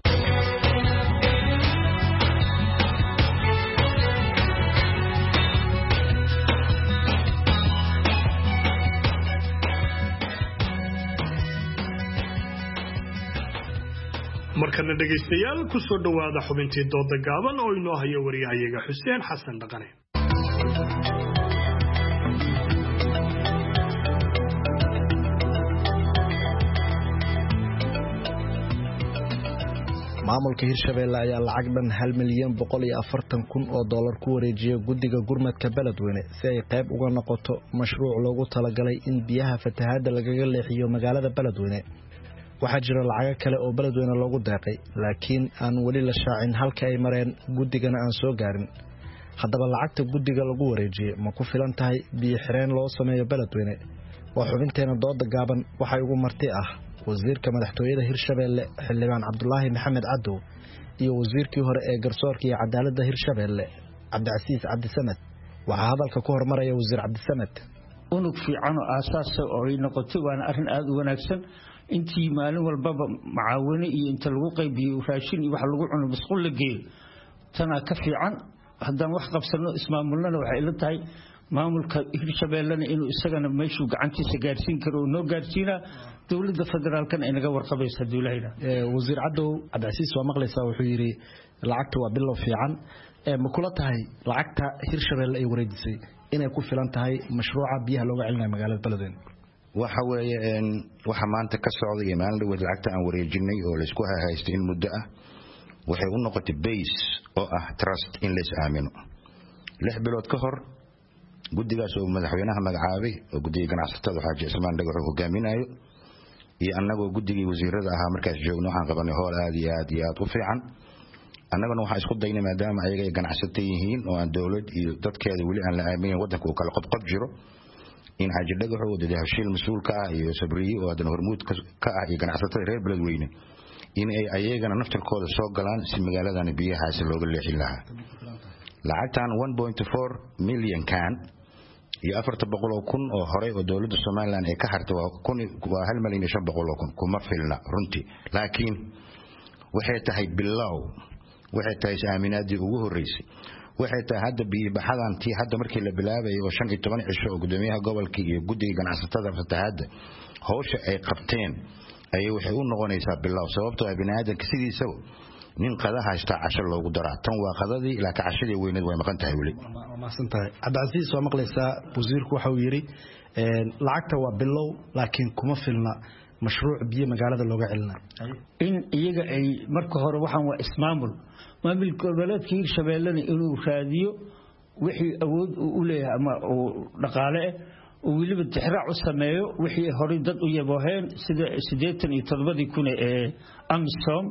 markana dhageystayaal ku soo dhawaada xubintii dooda gaaban oo inoo hayo wariyahayaga Xuseen Xasan Dhaqane. maamulka Hirshabeelle ayaa lacag dhan hal milyan boqol iyo afartan kun oo dollar ku wareejiyay guddiga gurmadka beledweyne si ay qayb uga noqoto mashruuc loogu talagalay in biyaha fatahaadda lagaga leexiyo magaalada beledweyne waxaa jira lacago kale oo beledweyne loogu deeqay laakiin aan weli la shaacin halka ay mareen guddigana aan soo gaarin haddaba lacagta guddiga lagu wareejiyay ma ku filan tahay biyo xireen loo sameeyo beledweyne waa xubinteena dooda gaaban waxay ugu marti ah wasiirka madaxtooyada Hirshabeelle xildhibaan Cabdullaahi Maxamed Cadow iyo wasiirkii hore ee garsoorka iyo cadaaladda Hirshabeelle Cabdicasiis Cabdisamed waxa hadalka ku hormaraya wasiir Cabdisamed unug fiican oo aasaas oo ay noqotay waana arrin aad u wanaagsan intii maalin walbaba macaawino iyo inta lagu qaybiyo raashin iyo wax lagu cuno masquul la geeyo tana ka fiican haddaan wax qabsano ismaamulnana waxay ila tahay maamulka Hirshabeellena inuu isagana meeshuu gacantiisa gaarsiin karo oo noo gaarsiina dawladda federaalkana inaga warqabaysa dawladda ee wasiir Cadow Cabdicasiis waa maqlaysaa wuxuu yiri lacagtu waa bilow fiican ee ma kula tahay lacagta Hirshabeelle ay wareejisay inay ku filan tahay mashruuca biyaha looga celinayo magaalada beledweyne waxa weeye in waxa maanta ka socday iyo maalin dhaweyd lacagta aan wareejinay oo la isku haystay in muddo ah waxay u noqotay base oo ah trust in la is aamino lix bilood ka hor guddigaas oo madaxweynaha magacaabay oo guddiga ganacsatada Xaaji Ismaan Dhagax hogaaminayo iyo annagoo guddigii wasiirada ahaa markaas joogno waxaan qabanay hool aad iyo aad iyo aad u fiican annaguna waxaan isku daynay maadaama ayaga ay ganacsato yihiin oo aan dawlad iyo dadkeeda wali aan la aaminin wadanka uu kala qodqod jiro in Xaaji Dhagax oo dadka hawshiil mas'uulka ah iyo sabriyi oo adan hormuud ka ah iyo ganacsatada reer beledweyne in ay ayagana naftirkooda soo galaan si magaaladan biyahaas looga leexin lahaa lacagtan one point four million kan iyo afartan boqol oo kun oo hore oo dawladda Soomaaliland ay ka hartay waa kun waa hal milyan iyo shan boqol oo kun kuma filna runtii laakiin waxay tahay bilow waxay tahay aaminaadii ugu horeysay waxay tahay hadda biyo baxadan tii hadda markii la bilaabay oo shan iyo toban cisho oo gudoomiyaha gobolka iyo guddiga ganacsatada fatahaadda hawsha ay qabteen ay waxay u noqonaysaa bilow sababtoo ah bini'aadamka sidiisaba nin qadaha haysta casho loogu daraa tan waa qadadii ilaa ka cashadii weyneed way maqan tahay wali ma santahay Cabdicasiis waa maqlaysaa wasiirku waxa uu yiri ee lacagta waa bilow laakiin kuma filna mashruuc biyo magaalada looga celinayo in iyaga ay marka hore waxaan waa ismaamul maamulka goboleedka Hirshabeellena inuu raadiyo wixii awood u leeyahay ama uu dhaqaale oo waliba tixraac u sameeyo wixii hore dad u yabooheen sida siddeetan iyo todoba kun ee Amisom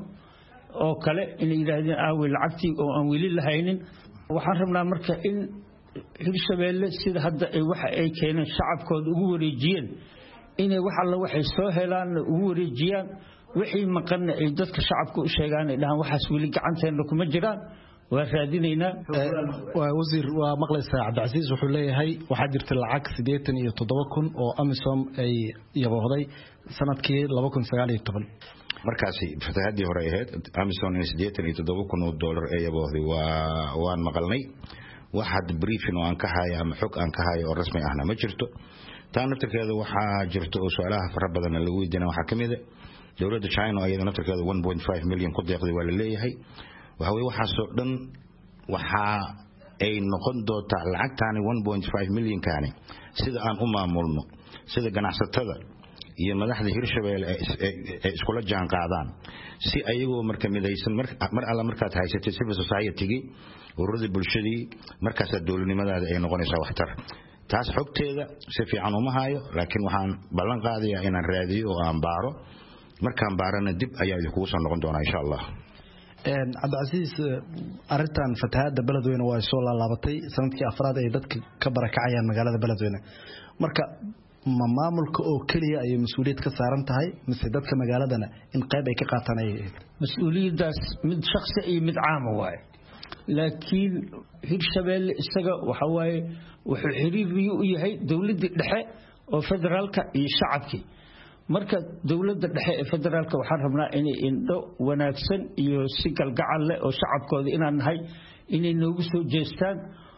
oo kale in yiraahdeen aawi lacagtii oo aan wili lahaynin waxaan rabnaa marka in Hirshabeelle sida hadda ay waxa ay keeneen shacabkooda ugu wareejiyeen inay wax alla waxay soo helaan ugu wareejiyaan wixii maqan ay dadka shacabka u sheegaan ay dhahan waxaas weli gacanteena kuma jiraan waa raadinaynaa waa wasiir waa maqlaysaa Cabdicasiis wuxuu leeyahay waxa jirta lacag siddeetan iyo toddoba kun oo AMISOM ay yaboohday sanadkii laba kun sagaal iyo toban markaasi fatahaadii hore ahayd AMISOM in siddeetan iyo toddoba kun oo dollar ay yaboohday waa waan maqalnay waxaad briefing oo aan ka hayo ama xog aan ka hayo oo rasmi ahna ma jirto taan naftirkeeda waxa jirto oo su'aalaha fara badan lagu weydiina waxa kamid ah dawladda China ayada naftirkeeda one point five million ku deeqday waa la leeyahay waxa way waxa soo dhan waxa ay noqon doonta lacagtaani one point five million kaani sida aan u maamulno sida ganacsatada iyo madaxda Hirshabelle ay isku la jaan qaadaan si ayagoo marka midaysan mar alla markaad haysatay civil society-gi ururada bulshadii markaas dawladnimadaada ay noqonaysaa waxtar taas xogteeda si fiican uma hayo laakiin waxaan ballan qaadayaa inaan raadiyo oo aan baaro markaan baarana dib ayaa idinku soo noqon doonaa insha Allah een Cabdicasiis arintan fatahaada Beledweyne waa soo laabatay sanadkii afraad ay dadka ka barakacayaan magaalada Beledweyne marka ma maamulka oo kaliya ay mas'uuliyad ka saaran tahay mise dadka magaaladana in qayb ay ka qaataan ay mas'uuliyadaas mid shakhsi iyo mid caam waay laakiin Hirshabelle isaga waxa waaye wuxuu xiriir u yahay dawladda dhexe oo federaalka iyo shacabka marka dawladda dhexe ee federaalka waxaan rabnaa inay indho wanaagsan iyo si galgacal leh oo shacabkooda inaan nahay inay noogu soo jeestaan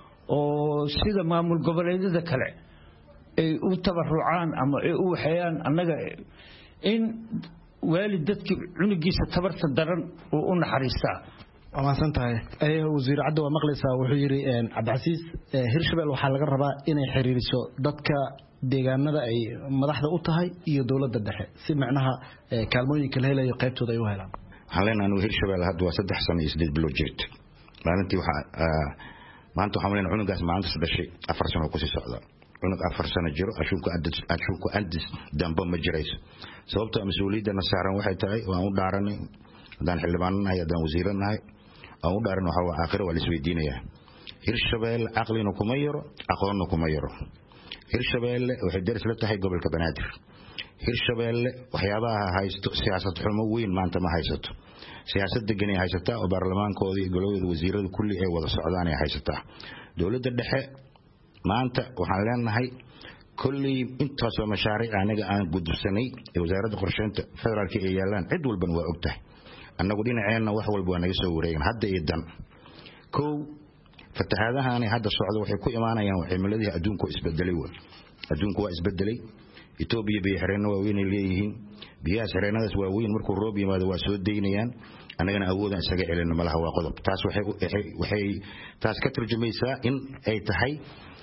oo sida maamul goboleedyada kale ay u tabarucaan ama ay u waxayaan annaga in waalid dadkii cunugiisa tabarta daran oo u naxariistaa waa santahay ay wasiir cadda waa maqlaysaa wuxuu yiri Cabdicasiis Hirshabelle waxa laga rabaa inay xiriiriso dadka deegaanada ay madaxda u tahay iyo dawladda dhexe si macnaha kaalmooyinka la helayo qaybtooda ay u helaan haleen anu Hirshabelle hadda waa saddex sano iyo siddeed bilood jirta maalintii waxa maanta waxaan leeyahay cunugaas maanta dhashay afar sano ku sii socda cunug afar sano jiro ashunku adis ashunku adis damba ma jirayso sababtoo mas'uuliyadda nasaaran waxay tahay waan u dhaaranay hadaan xildhibaannahay hadaan wasiiranahay aan u dhaaran waxa waa aakhiro waa la isweydiinayaa Hirshabelle aqlina kuma yaro aqoonna kuma yaro Hirshabelle waxay daris la tahay gobolka Banaadir Hirshabelle waxyaabaha haysto siyaasad xumo weyn maanta ma haysato siyaasad degan ay haysataa oo baarlamaankoodii golowda wasiirada kulli ay wada socdaan ay haysataa dawladda dhexe maanta waxaan leenahay kulli intaas oo mashaariic anaga aan gudubsanay ee wasaaradda qorsheynta federaalka ee yaalaan cid walba waa ogtahay annagu dhinaceena wax walba waa naga soo wareegan hadda iyo dan kow fatahaadahan hadda socdo waxay ku imaanayaan cimiladii adduunku isbedelay waa adduunku waa isbedelay Ethiopia bay xireen waa weyn leeyihiin biyaha xireenadaas waa weyn markuu roob yimaado waa soo deynayaan anagana awoodaan isaga celin malaha waa qodob taas waxay waxay taas ka turjumaysaa in ay tahay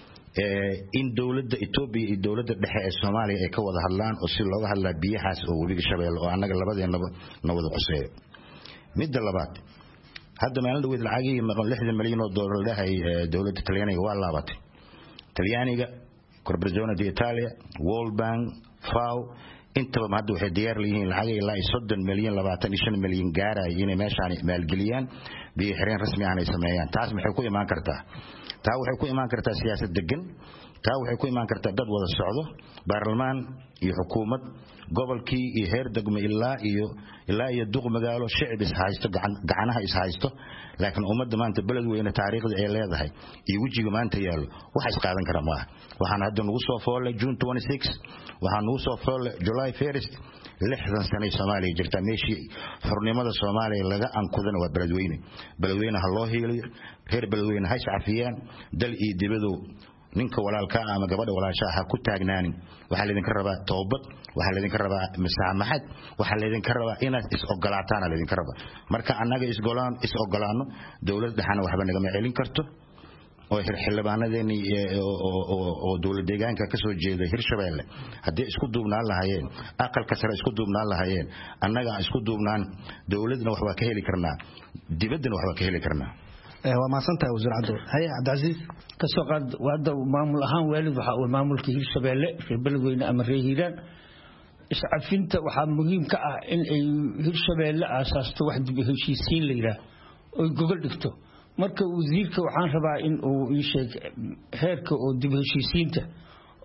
ee in dawladda Ethiopia iyo dawladda dhexe ee Soomaaliya ay ka wada hadlaan oo si looga hadlaa biyahaas oo webiga Shabeelle oo anaga labadeenaba nabad quseeyo midda labaad hadda maalin dhaweyd lacagii maqan lixdan milyan oo dollar dhahay dawladda Talyaaniga waa laabatay Talyaaniga Corporazione d'Italia World Bank F A O intaba hadda waxay diyaar leeyihiin lacag ilaa soddon milyan labaatan iyo shan milyan gaaray inay meeshaan maalgeliyaan biyo xireen rasmi ah ay sameeyaan taas maxay ku imaan kartaa taa waxay ku imaan kartaa siyaasad degan taa waxay ku imaan kartaa dad wada socdo baarlamaan iyo xukuumad gobolkii iyo heer degmo ilaa iyo ilaa iyo duq magaalo shacab is haysto gacanaha is haysto laakiin ummadda maanta Beledweyne taariikhda ay leedahay iyo wajiga maanta yaalo waxa is qaadan kara ma waxaan hadda nagu soo foolay June twenty-sixth waxaan nagu soo foolay July first lixdan sano Soomaaliya jirta meeshii xornimada Soomaaliya laga ankudana waa Beledweyne Beledweyne ha loo heeliyo heer Beledweyne ha shacafiyaan dal iyo dibadu ninka walaalka ama gabadha walaashaha ku taagnaanin waxa la idinka rabaa toobad waxa la idinka rabaa masaamaxad waxa la idinka rabaa inaad is ogolaataan la idinka rabaa marka annaga is golaan is ogolaano dawladda dhaxana waxba naga ma celin karto oo xildhibaanadeeni oo dawlad deegaanka ka soo jeeda Hirshabelle hadii isku duubnaan lahaayeen aqalka sare isku duubnaan lahaayeen annaga isku duubnaan dawladna waxba ka heli karnaa dibaddana waxba ka heli karnaa ee waa ma santaa wasiir Cabdo hay Cabdicasiis ka soo qaad wada maamul ahaan waalid waxa uu maamulka Hirshabelle reer Beledweyne ama reer Hiiraan iscafinta waxa muhiim ka ah in ay Hirshabelle asaasto wax dib u heshiisiin leeyahay oo gobol dhigto marka wasiirka waxaan rabaa in uu ii sheeg heerka oo dib u heshiisiinta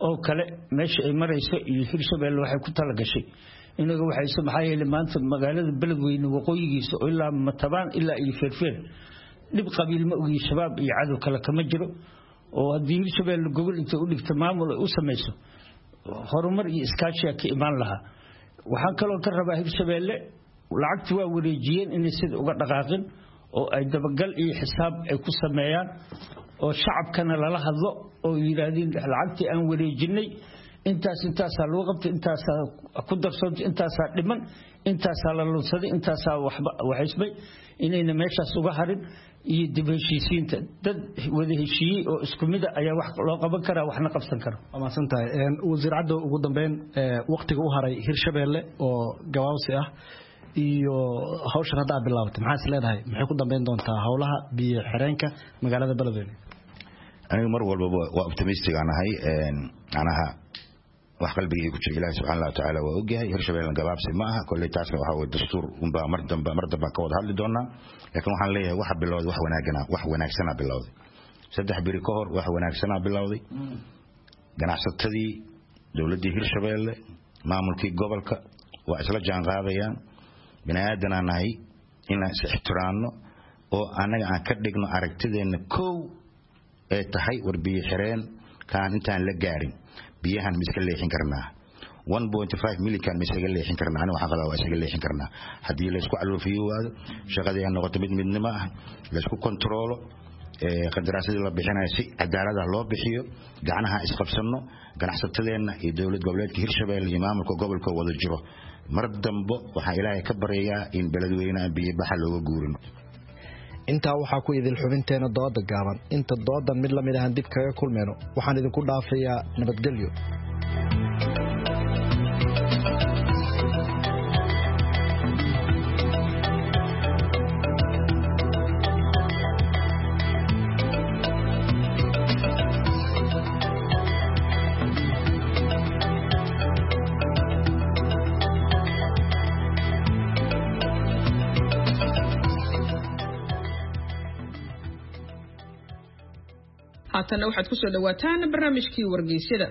oo kale meesha ay marayso iyo Hirshabeelle waxay ku tala gashay inaga waxay soo maxay yeelay maanta magaalada Beledweyne waqooyigiisa oo ilaa Matabaan ilaa iyo Feerfeer dib qabiil ma ogi shabaab iyo cadow kale kama jiro oo hadii Hirshabeelle gobol inta u dhigto maamul ay u sameeyso horumar iyo iskaashi ka imaan lahaa waxaan kaloo ka rabaa Hirshabeelle lacagtu waa wareejiyeen in sida uga dhaqaaqin oo ay dabagal iyo xisaab ay ku sameeyaan oo shacabkana lala hadlo oo yiraahdeen lacagtii aan wareejinay intaas intaas loo qabtay intaas ku darsoonto intaas dhiman intaas la lunsaday intaas waxba waxisbay inayna meeshaas uga harin iyo dib heshiisiinta dad wada heshiiyay oo isku mid ah ayaa wax loo qaban karaa waxna qabsan karo ama santahay een wasiirada ugu dambeyn waqtiga u haray Hirshabeelle oo gawaawsi ah iyo hawshan hadda bilaawtay maxaa is leedahay maxay ku dambeyn doontaa hawlaha biyo xireenka magaalada Beledweyne aniga mar walba waa optimistic anahay een anaha wax qalbigay ku jira Ilaahay subhanahu wa ta'ala waa ogahay Hirshabeelle gabaabsi ma aha kulli taasna waxa uu dastuur umba mar dambe mar dambe ka wada hadli doona laakiin waxaan leeyahay wax bilowday wax wanaagsan wax wanaagsan bilowday saddex biri ka hor wax wanaagsan bilowday ganacsatadii dawladda Hirshabeelle maamulkii gobolka waa isla jaan qaadayaan binaadana nahay in aan ixtiraamno oo anaga aan ka dhigno aragtideena koow ee tahay warbiye xireen kaan intaan la gaarin biyahan miska leexin karnaa one point five million kan miska leexin karnaa aniga waxa qalaa waa iska leexin karnaa hadii la isku caloofiyo waado shaqadii aan noqoto mid midnimo ah la isku controlo ee qandaraasadii la bixinayo si cadaalad ah loo bixiyo gacanaha isqabsano ganacsatadeena iyo dawlad goboleedka Hirshabeelle iyo maamulka gobolka wada jiro mar dambo waxa Ilaahay ka baryayaa in Beledweyne biyo baxa looga guurino inta waxa ku idil xubinteena dooda gaaban inta doodan mid lamid ah dib kaga kulmeeno waxaan idinku dhaafayaa nabadgelyo haatana waxaad ku soo dhawaataan barnaamijkii wargeysyada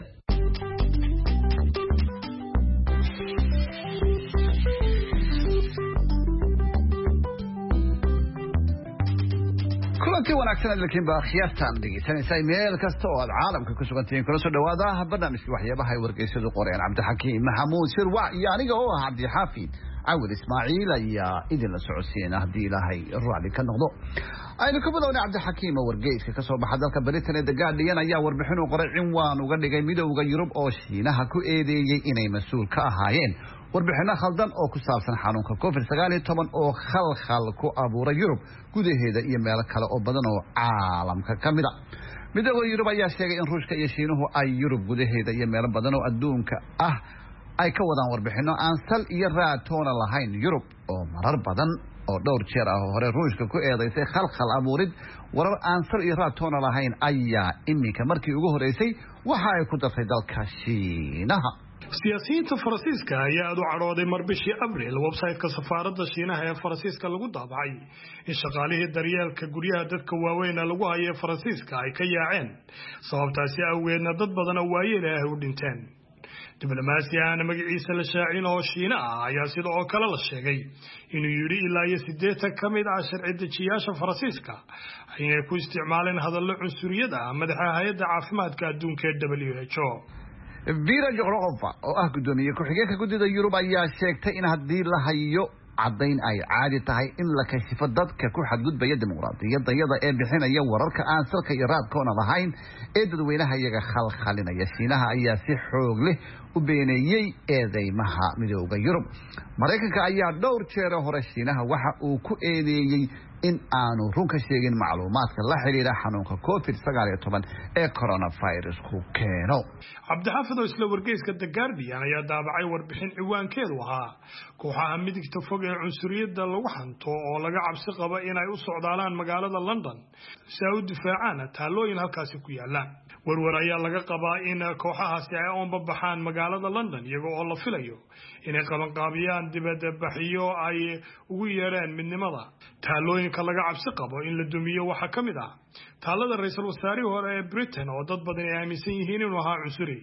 kulantii wanaagsan laakiin baa khiyaastaan dhigeysanaysa meel kasta oo aad caalamka ku sugan tihiin kula soo dhawaada barnaamijkii waxyaabaha ay wargeysyadu qoreen Cabdixakiim Maxamuud Shirwac iyo aniga oo ah Cabdi Xaafid Awil Ismaaciil ayaa idin la socodsiina hadii Ilaahay raali ka noqdo aynu ku bilowna Cabdixakiim wargeyska ka soo baxa dalka Britain ee The Guardian ayaa warbixin u qoray cinwaan uga dhigay midowga Yurub oo Shiinaha ku eedeeyay inay mas'uul ka ahaayeen warbixino khaldan oo ku saabsan xanuunka covid sagaal iyo toban oo khalkhal ku abuuray Yurub gudaheeda iyo meelo kale oo badan oo caalamka kamid ah midowga Yurub ayaa sheegay in Ruushka iyo Shiinuhu ay Yurub gudaheeda iyo meelo badan oo adduunka ah ay ka wadaan warbixino aan sal iyo raad toona lahayn Yurub oo marar badan oo dhowr jeer ah hore Ruushka ku eedeysay khalkhal abuurid warar aan sal iyo raad toona lahayn ayaa iminka markii ugu horeysay waxa ay ku dartay dalka Shiinaha siyaasiyiinta Faransiiska ayaa aad u cadhooday mar bishii Abriil website-ka safaaradda Shiinaha ee Faransiiska lagu daabacay in shaqaalihii daryeelka guryaha dadka waaweyn lagu hayo Faransiiska ay ka yaaceen sababtaasi awgeedna dad badan oo waayeel ah u dhinteen diblomaasiyahan magaciisa la shaacin oo Shiina ah ayaa sidoo kale la sheegay inuu yiri ilaa iyo siddeetan ka mid ah sharci dejiyaasha Faransiiska ay ku isticmaaleen hadallo cunsuriyada madaxa hay'adda caafimaadka adduunka ee W H O Vera Jourova oo ah gudoomiye ku-xigeenka guddida Yurub ayaa sheegtay in haddii la hayo cadayn ay caadi tahay in la kashifo dadka ku xadgudbaya dimuqraadiyadda iyada ee bixinaya wararka aan salka iyo raadkoona lahayn ee dadweynaha iyaga khalkhalinaya Shiinaha ayaa si xoog leh u beeneeyay eedeymaha midowga Yurub Mareykanka ayaa dhowr jeer hore Shiinaha waxa uu ku eedeeyay in aanu run ka sheegin macluumaadka la xiriira xanuunka covid sagaal iyo toban ee coronavirus ku keeno Cabdixaafid oo isla wargeyska The Guardian ayaa daabacay warbixin ciwaankeedu ahaa kooxaha midigta fog ee cunsuriyadda lagu xanto oo laga cabsi qaba inay u socdaalaan magaalada London si ay u difaacaan taalooyin halkaasi ku yaala warwar ayaa laga qabaa in kooxahaasi ay oon baxaan magaalada London iyagoo oo la filayo inay qaban qaabiyaan dibadda baxiyo ay ugu yeereen midnimada taalooyinka laga cabsi qabo in la dumiyo waxa kamid ah taalada ra'iisul wasaarihii hore ee Britain oo dad badan ay aaminsan yihiin inuu ahaa cunsuri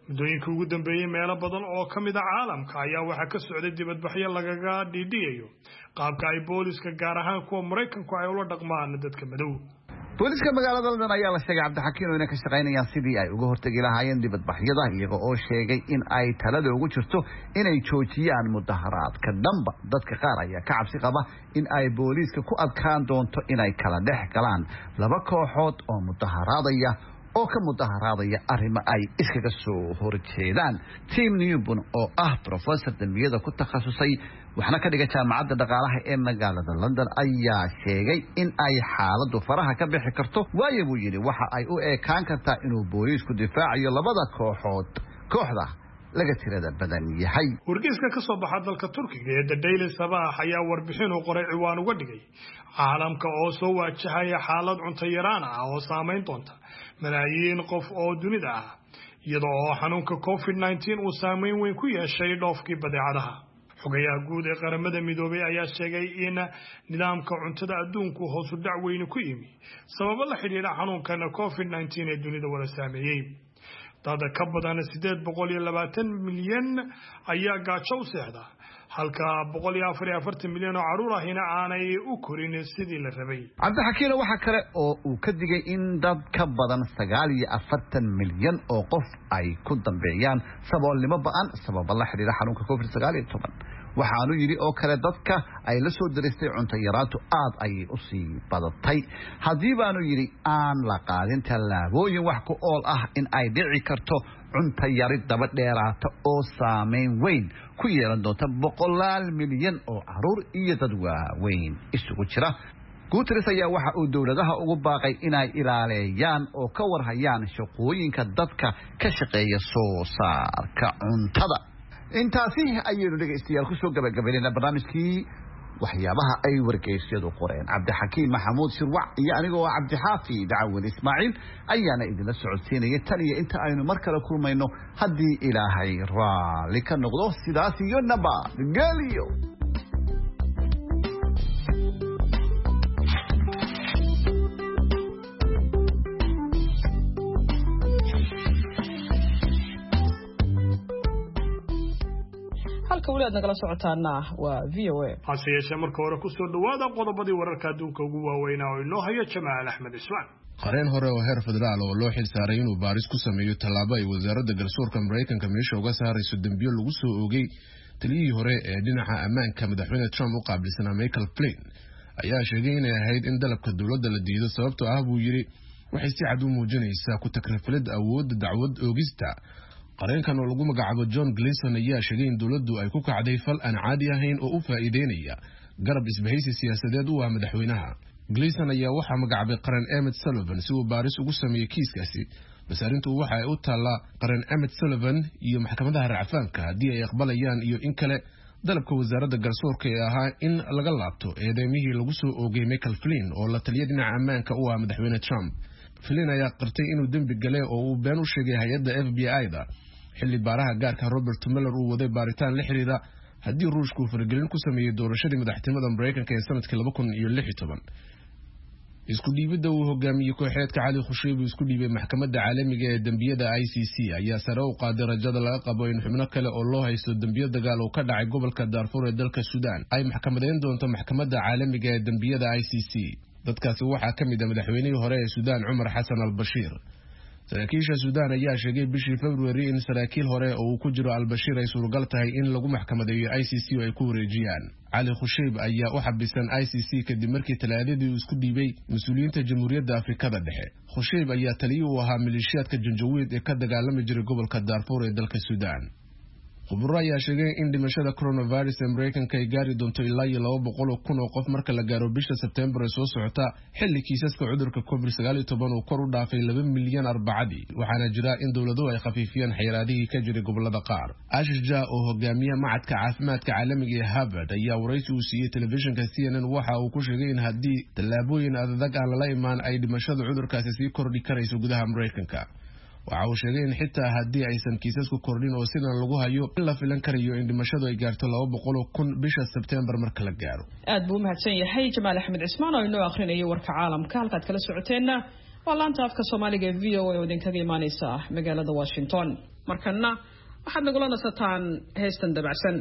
muddooyinkii ugu dambeeyey meelo badan oo ka mid a caalamka ayaa waxaa ka socday dibadbaxyo lagaga dhiidhiyayo qaabka ay booliska gaar ahaan kuwa Maraykanku ay ula dhaqmaan dadka madow. booliska magaalada London ayaa la sheegay Cabdixakiin inay ka shaqaynayaan sidii ay uga hortagi lahaayeen dibadbaxyada iyaga oo sheegay in ay talada ugu jirto inay joojiyaan mudaharaadka dhanba. dadka qaar ayaa ka cabsi qaba in ay booliska ku adkaan doonto inay kala dhex galaan laba kooxood oo mudaharaadaya oo ka mudaharaadaya arrimo ay iskaga soo horjeedaan. Tim Newbon oo ah professor dambiyada ku takhasusay waxna ka dhigay jaamacadda dhaqaalaha ee magaalada London ayaa sheegay in ay xaaladdu faraha ka bixi karto waayo buu yiri waxa ay u eekaan kartaa inuu booliisku difaacayo labada kooxood kooxda laga tirada badan yahay. wargeyska ka soo baxa dalka Turkiga ee The Daily Sabah ayaa warbixin u qoray ciwaan uga dhigay caalamka oo soo waajahaya xaalad cunto yaraan ah oo saameyn doonta malaayiin qof oo dunida ah iyadoo oo xanuunka covid nineteen uu saameyn weyn ku yeeshay dhoofkii badeecadaha. xogayaha guud ee qaramada midoobay ayaa sheegay in nidaamka cuntada adduunku hoos u dhac weyn ku yimi sababo la xiriira xanuunkan covid nineteen ee dunida wada saameeyay. dad ka badan sideed boqol iyo labaatan milyan ayaa gaajo u seexda halka boqol iyo afar iyo afartan milyan oo caruur ahina aanay u korin sidii la rabay. Cabdixakiin waxa kale oo uu ka digay in dad ka badan sagaal iyo afartan milyan oo qof ay ku dambeeyaan saboolnimo ba'an sabab la xiriira xanuunka covid sagaal iyo toban. waxaanu yiri oo kale dadka ay la soo diristay cunto yaraantu aad ay u sii badatay hadii baanu yiri aan la qaadin tallaabooyin wax ku ool ah in ay dhici karto cunto yari daba dheeraata oo saameyn weyn ku yeelan doonta boqolaal milyan oo caruur iyo dad waaweyn isugu jira. Guterres ayaa waxa uu dawladaha ugu baaqay inay ilaaliyaan oo ka warhayaan shaqooyinka dadka ka shaqeeya soo saarka cuntada. intaasi ayaynu dhageystayaal ku soo gabagabeynaa barnaamijkii waxyaabaha ay wargeysyadu qoreen. Cabdixakiin Maxamuud Shirwac iyo anigoo Cabdixaafi Dacwin Ismaaciil ayaana idinla socodsiinaya tan iyo inta aynu mar kale kulmayno haddii Ilaahay raali ka noqdo sidaas iyo nabad geliyo. halka walaad nagala socotaana waa V O A. hase yeeshee marka hore ku soo dhawaada qodobadii wararka adduunka ugu waaweynaa oo inoo haya Jamaal Axmed Ismaan. qareen hore oo heer federaal oo loo xil saaray inuu baaris ku sameeyo tallaabo ay wasaaradda garsoorka Maraykanka meesha uga saarayso dambiyo lagu soo oogay taliyihii hore ee dhinaca ammaanka madaxweyne Trump u qaabilsanaa Michael Flynn ayaa sheegay inay ahayd in dalabka dawladda la diido sababtoo ah buu yiri waxay si cad u muujinaysaa ku takrifalid awoodda dacwad oogista. qareenkan oo lagu magacaabo John Gleeson ayaa sheegay in dawladdu ay ku kacday fal aan caadi ahayn oo u faa'iideynaya garab isbahaysi siyaasadeed u ah madaxweynaha. Gleeson ayaa waxa magacaabay qareen Emmett Sullivan si uu baaris ugu sameeyo kiiskaasi bas arrintu waxa ay u taalaa qareen Emmett Sullivan iyo maxkamadaha racfaanka haddii ay aqbalayaan iyo in kale dalabka wasaaradda garsoorka ee ahaa in laga laabto eedeymihii lagu soo oogay Michael Flynn oo la taliya dhinaca ammaanka u ah madaxweyne Trump. Flynn ayaa qirtay inuu dembi galay oo uu been u sheegay hay'adda F B I-da xilli baaraha gaarka Robert Mueller uu waday baaritaan la xiriira haddii ruushku faragelin ku sameeyay doorashadii madaxtinimada Maraykanka ee sanadkii laba kun iyo lix iyo toban. isku dhiibidda uu hogaamiyey kooxeedka Cali Khashoggi isku dhiibay maxkamadda caalamiga ee dambiyada I C C ayaa sare u qaaday rajada laga qabo in xubno kale oo loo haysto dambiyo dagaal oo ka dhacay gobolka Darfur ee dalka Suudaan ay maxkamadeyn doonto maxkamadda caalamiga ee dambiyada I C C. dadkaasi waxaa ka mid ah madaxweynihii hore ee Suudaan Umar Hassan al-Bashir. saraakiisha Suudaan ayaa sheegay bishii February in saraakiil hore oo uu ku jiro al-Bashir ay suuragal tahay in lagu maxkamadeeyo I C C oo ay ku wareejiyaan. Cali Khashoggi ayaa u xabisan I C C kadib markii talaadadii uu isku dhiibay mas'uuliyiinta Jamhuuriyadda Afrikada Dhexe. Khashoggi ayaa taliyay u ahaa maleeshiyaadka Janjaweed ee ka dagaalamay jiray gobolka Darfur ee dalka Suudaan. khubaro ayaa sheegay in dhimashada coronavirus ee Maraykanka ay gaari doonto ilaa iyo laba boqol oo kun oo qof marka la gaaro bisha September ee soo socota xilli kiisaska cudurka covid sagaal iyo toban uu kor u dhaafay laba milyan arbacadii waxaana jira in dawladuhu ay khafiifiyaan xayiraadihii ka jiray gobolada qaar. Ashish Jha oo hogaamiya macadka caafimaadka caalamiga ee Harvard ayaa waraysi uu siiyey telefishinka C N N waxa uu ku sheegay in haddii tallaabooyin adag aan lala imaan ay dhimashada cudurkaasi sii kordhi karayso gudaha Maraykanka. waxa uu sheegay in xitaa haddii aysan kiisasku kordhin oo sidan lagu hayo in la filan karayo in dhimashadu ay gaarto laba boqol oo kun bisha September marka la gaaro. aad buu mahadsan yahay Jamaal Axmed Ismaan oo inoo akhrinayay warka caalamka halkaad kala socoteenna waa laanta afka Soomaaliga V O A oo idinkaga imaanaysa magaalada Washington markana waxaad nagula nasataan heestan dabacsan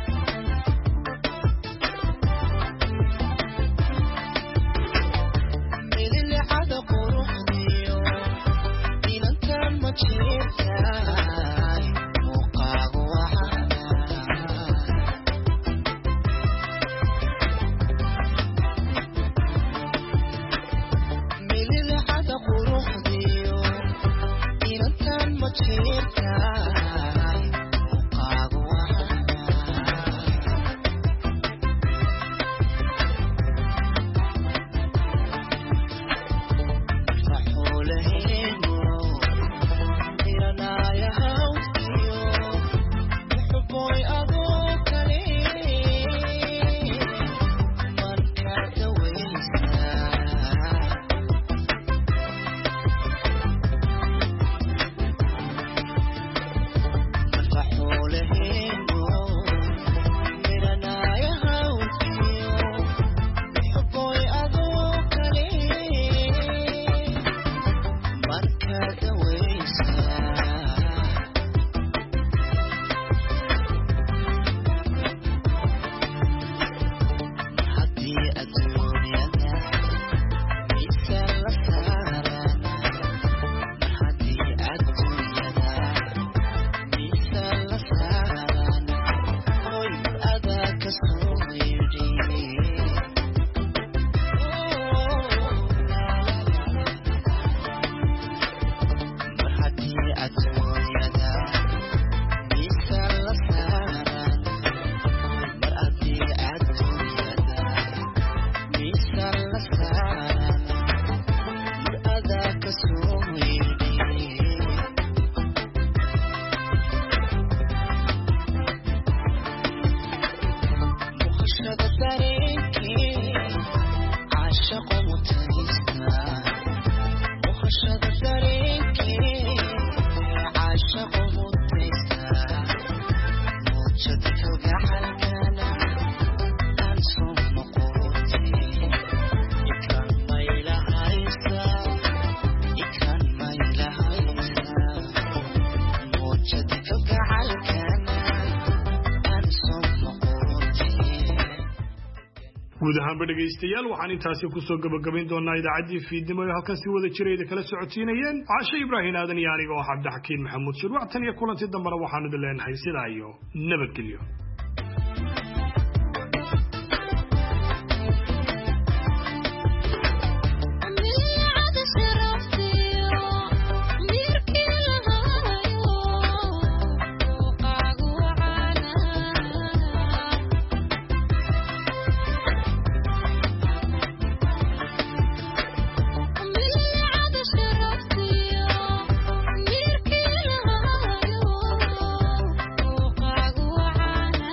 guud ahaan badhageystayaal waxaan intaasi ku soo gabagabayn doonaa idaacaddii fiidnimo ee halkan si wada jirayda kala socodsiinayeen caashe ibraahin aadan iyo aniga oo cabdixakiin maxamuud shirwac tan iyo kulantii dambena waxaanu idin leenahay sidaa iyo nabadgelyo Thank you.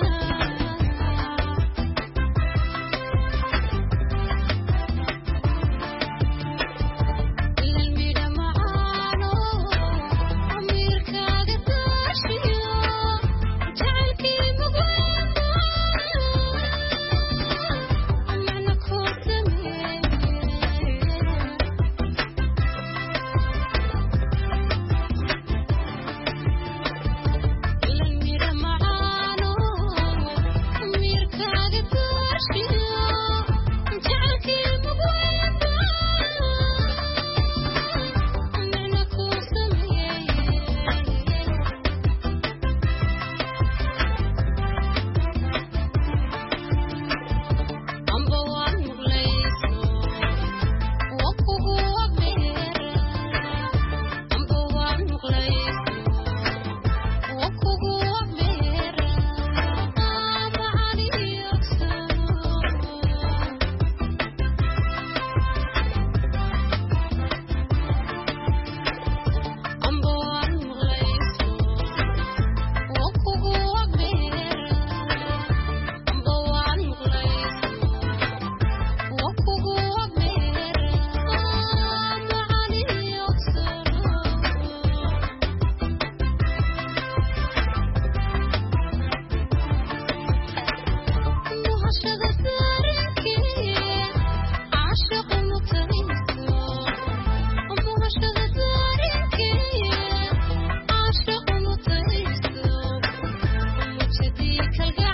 kalga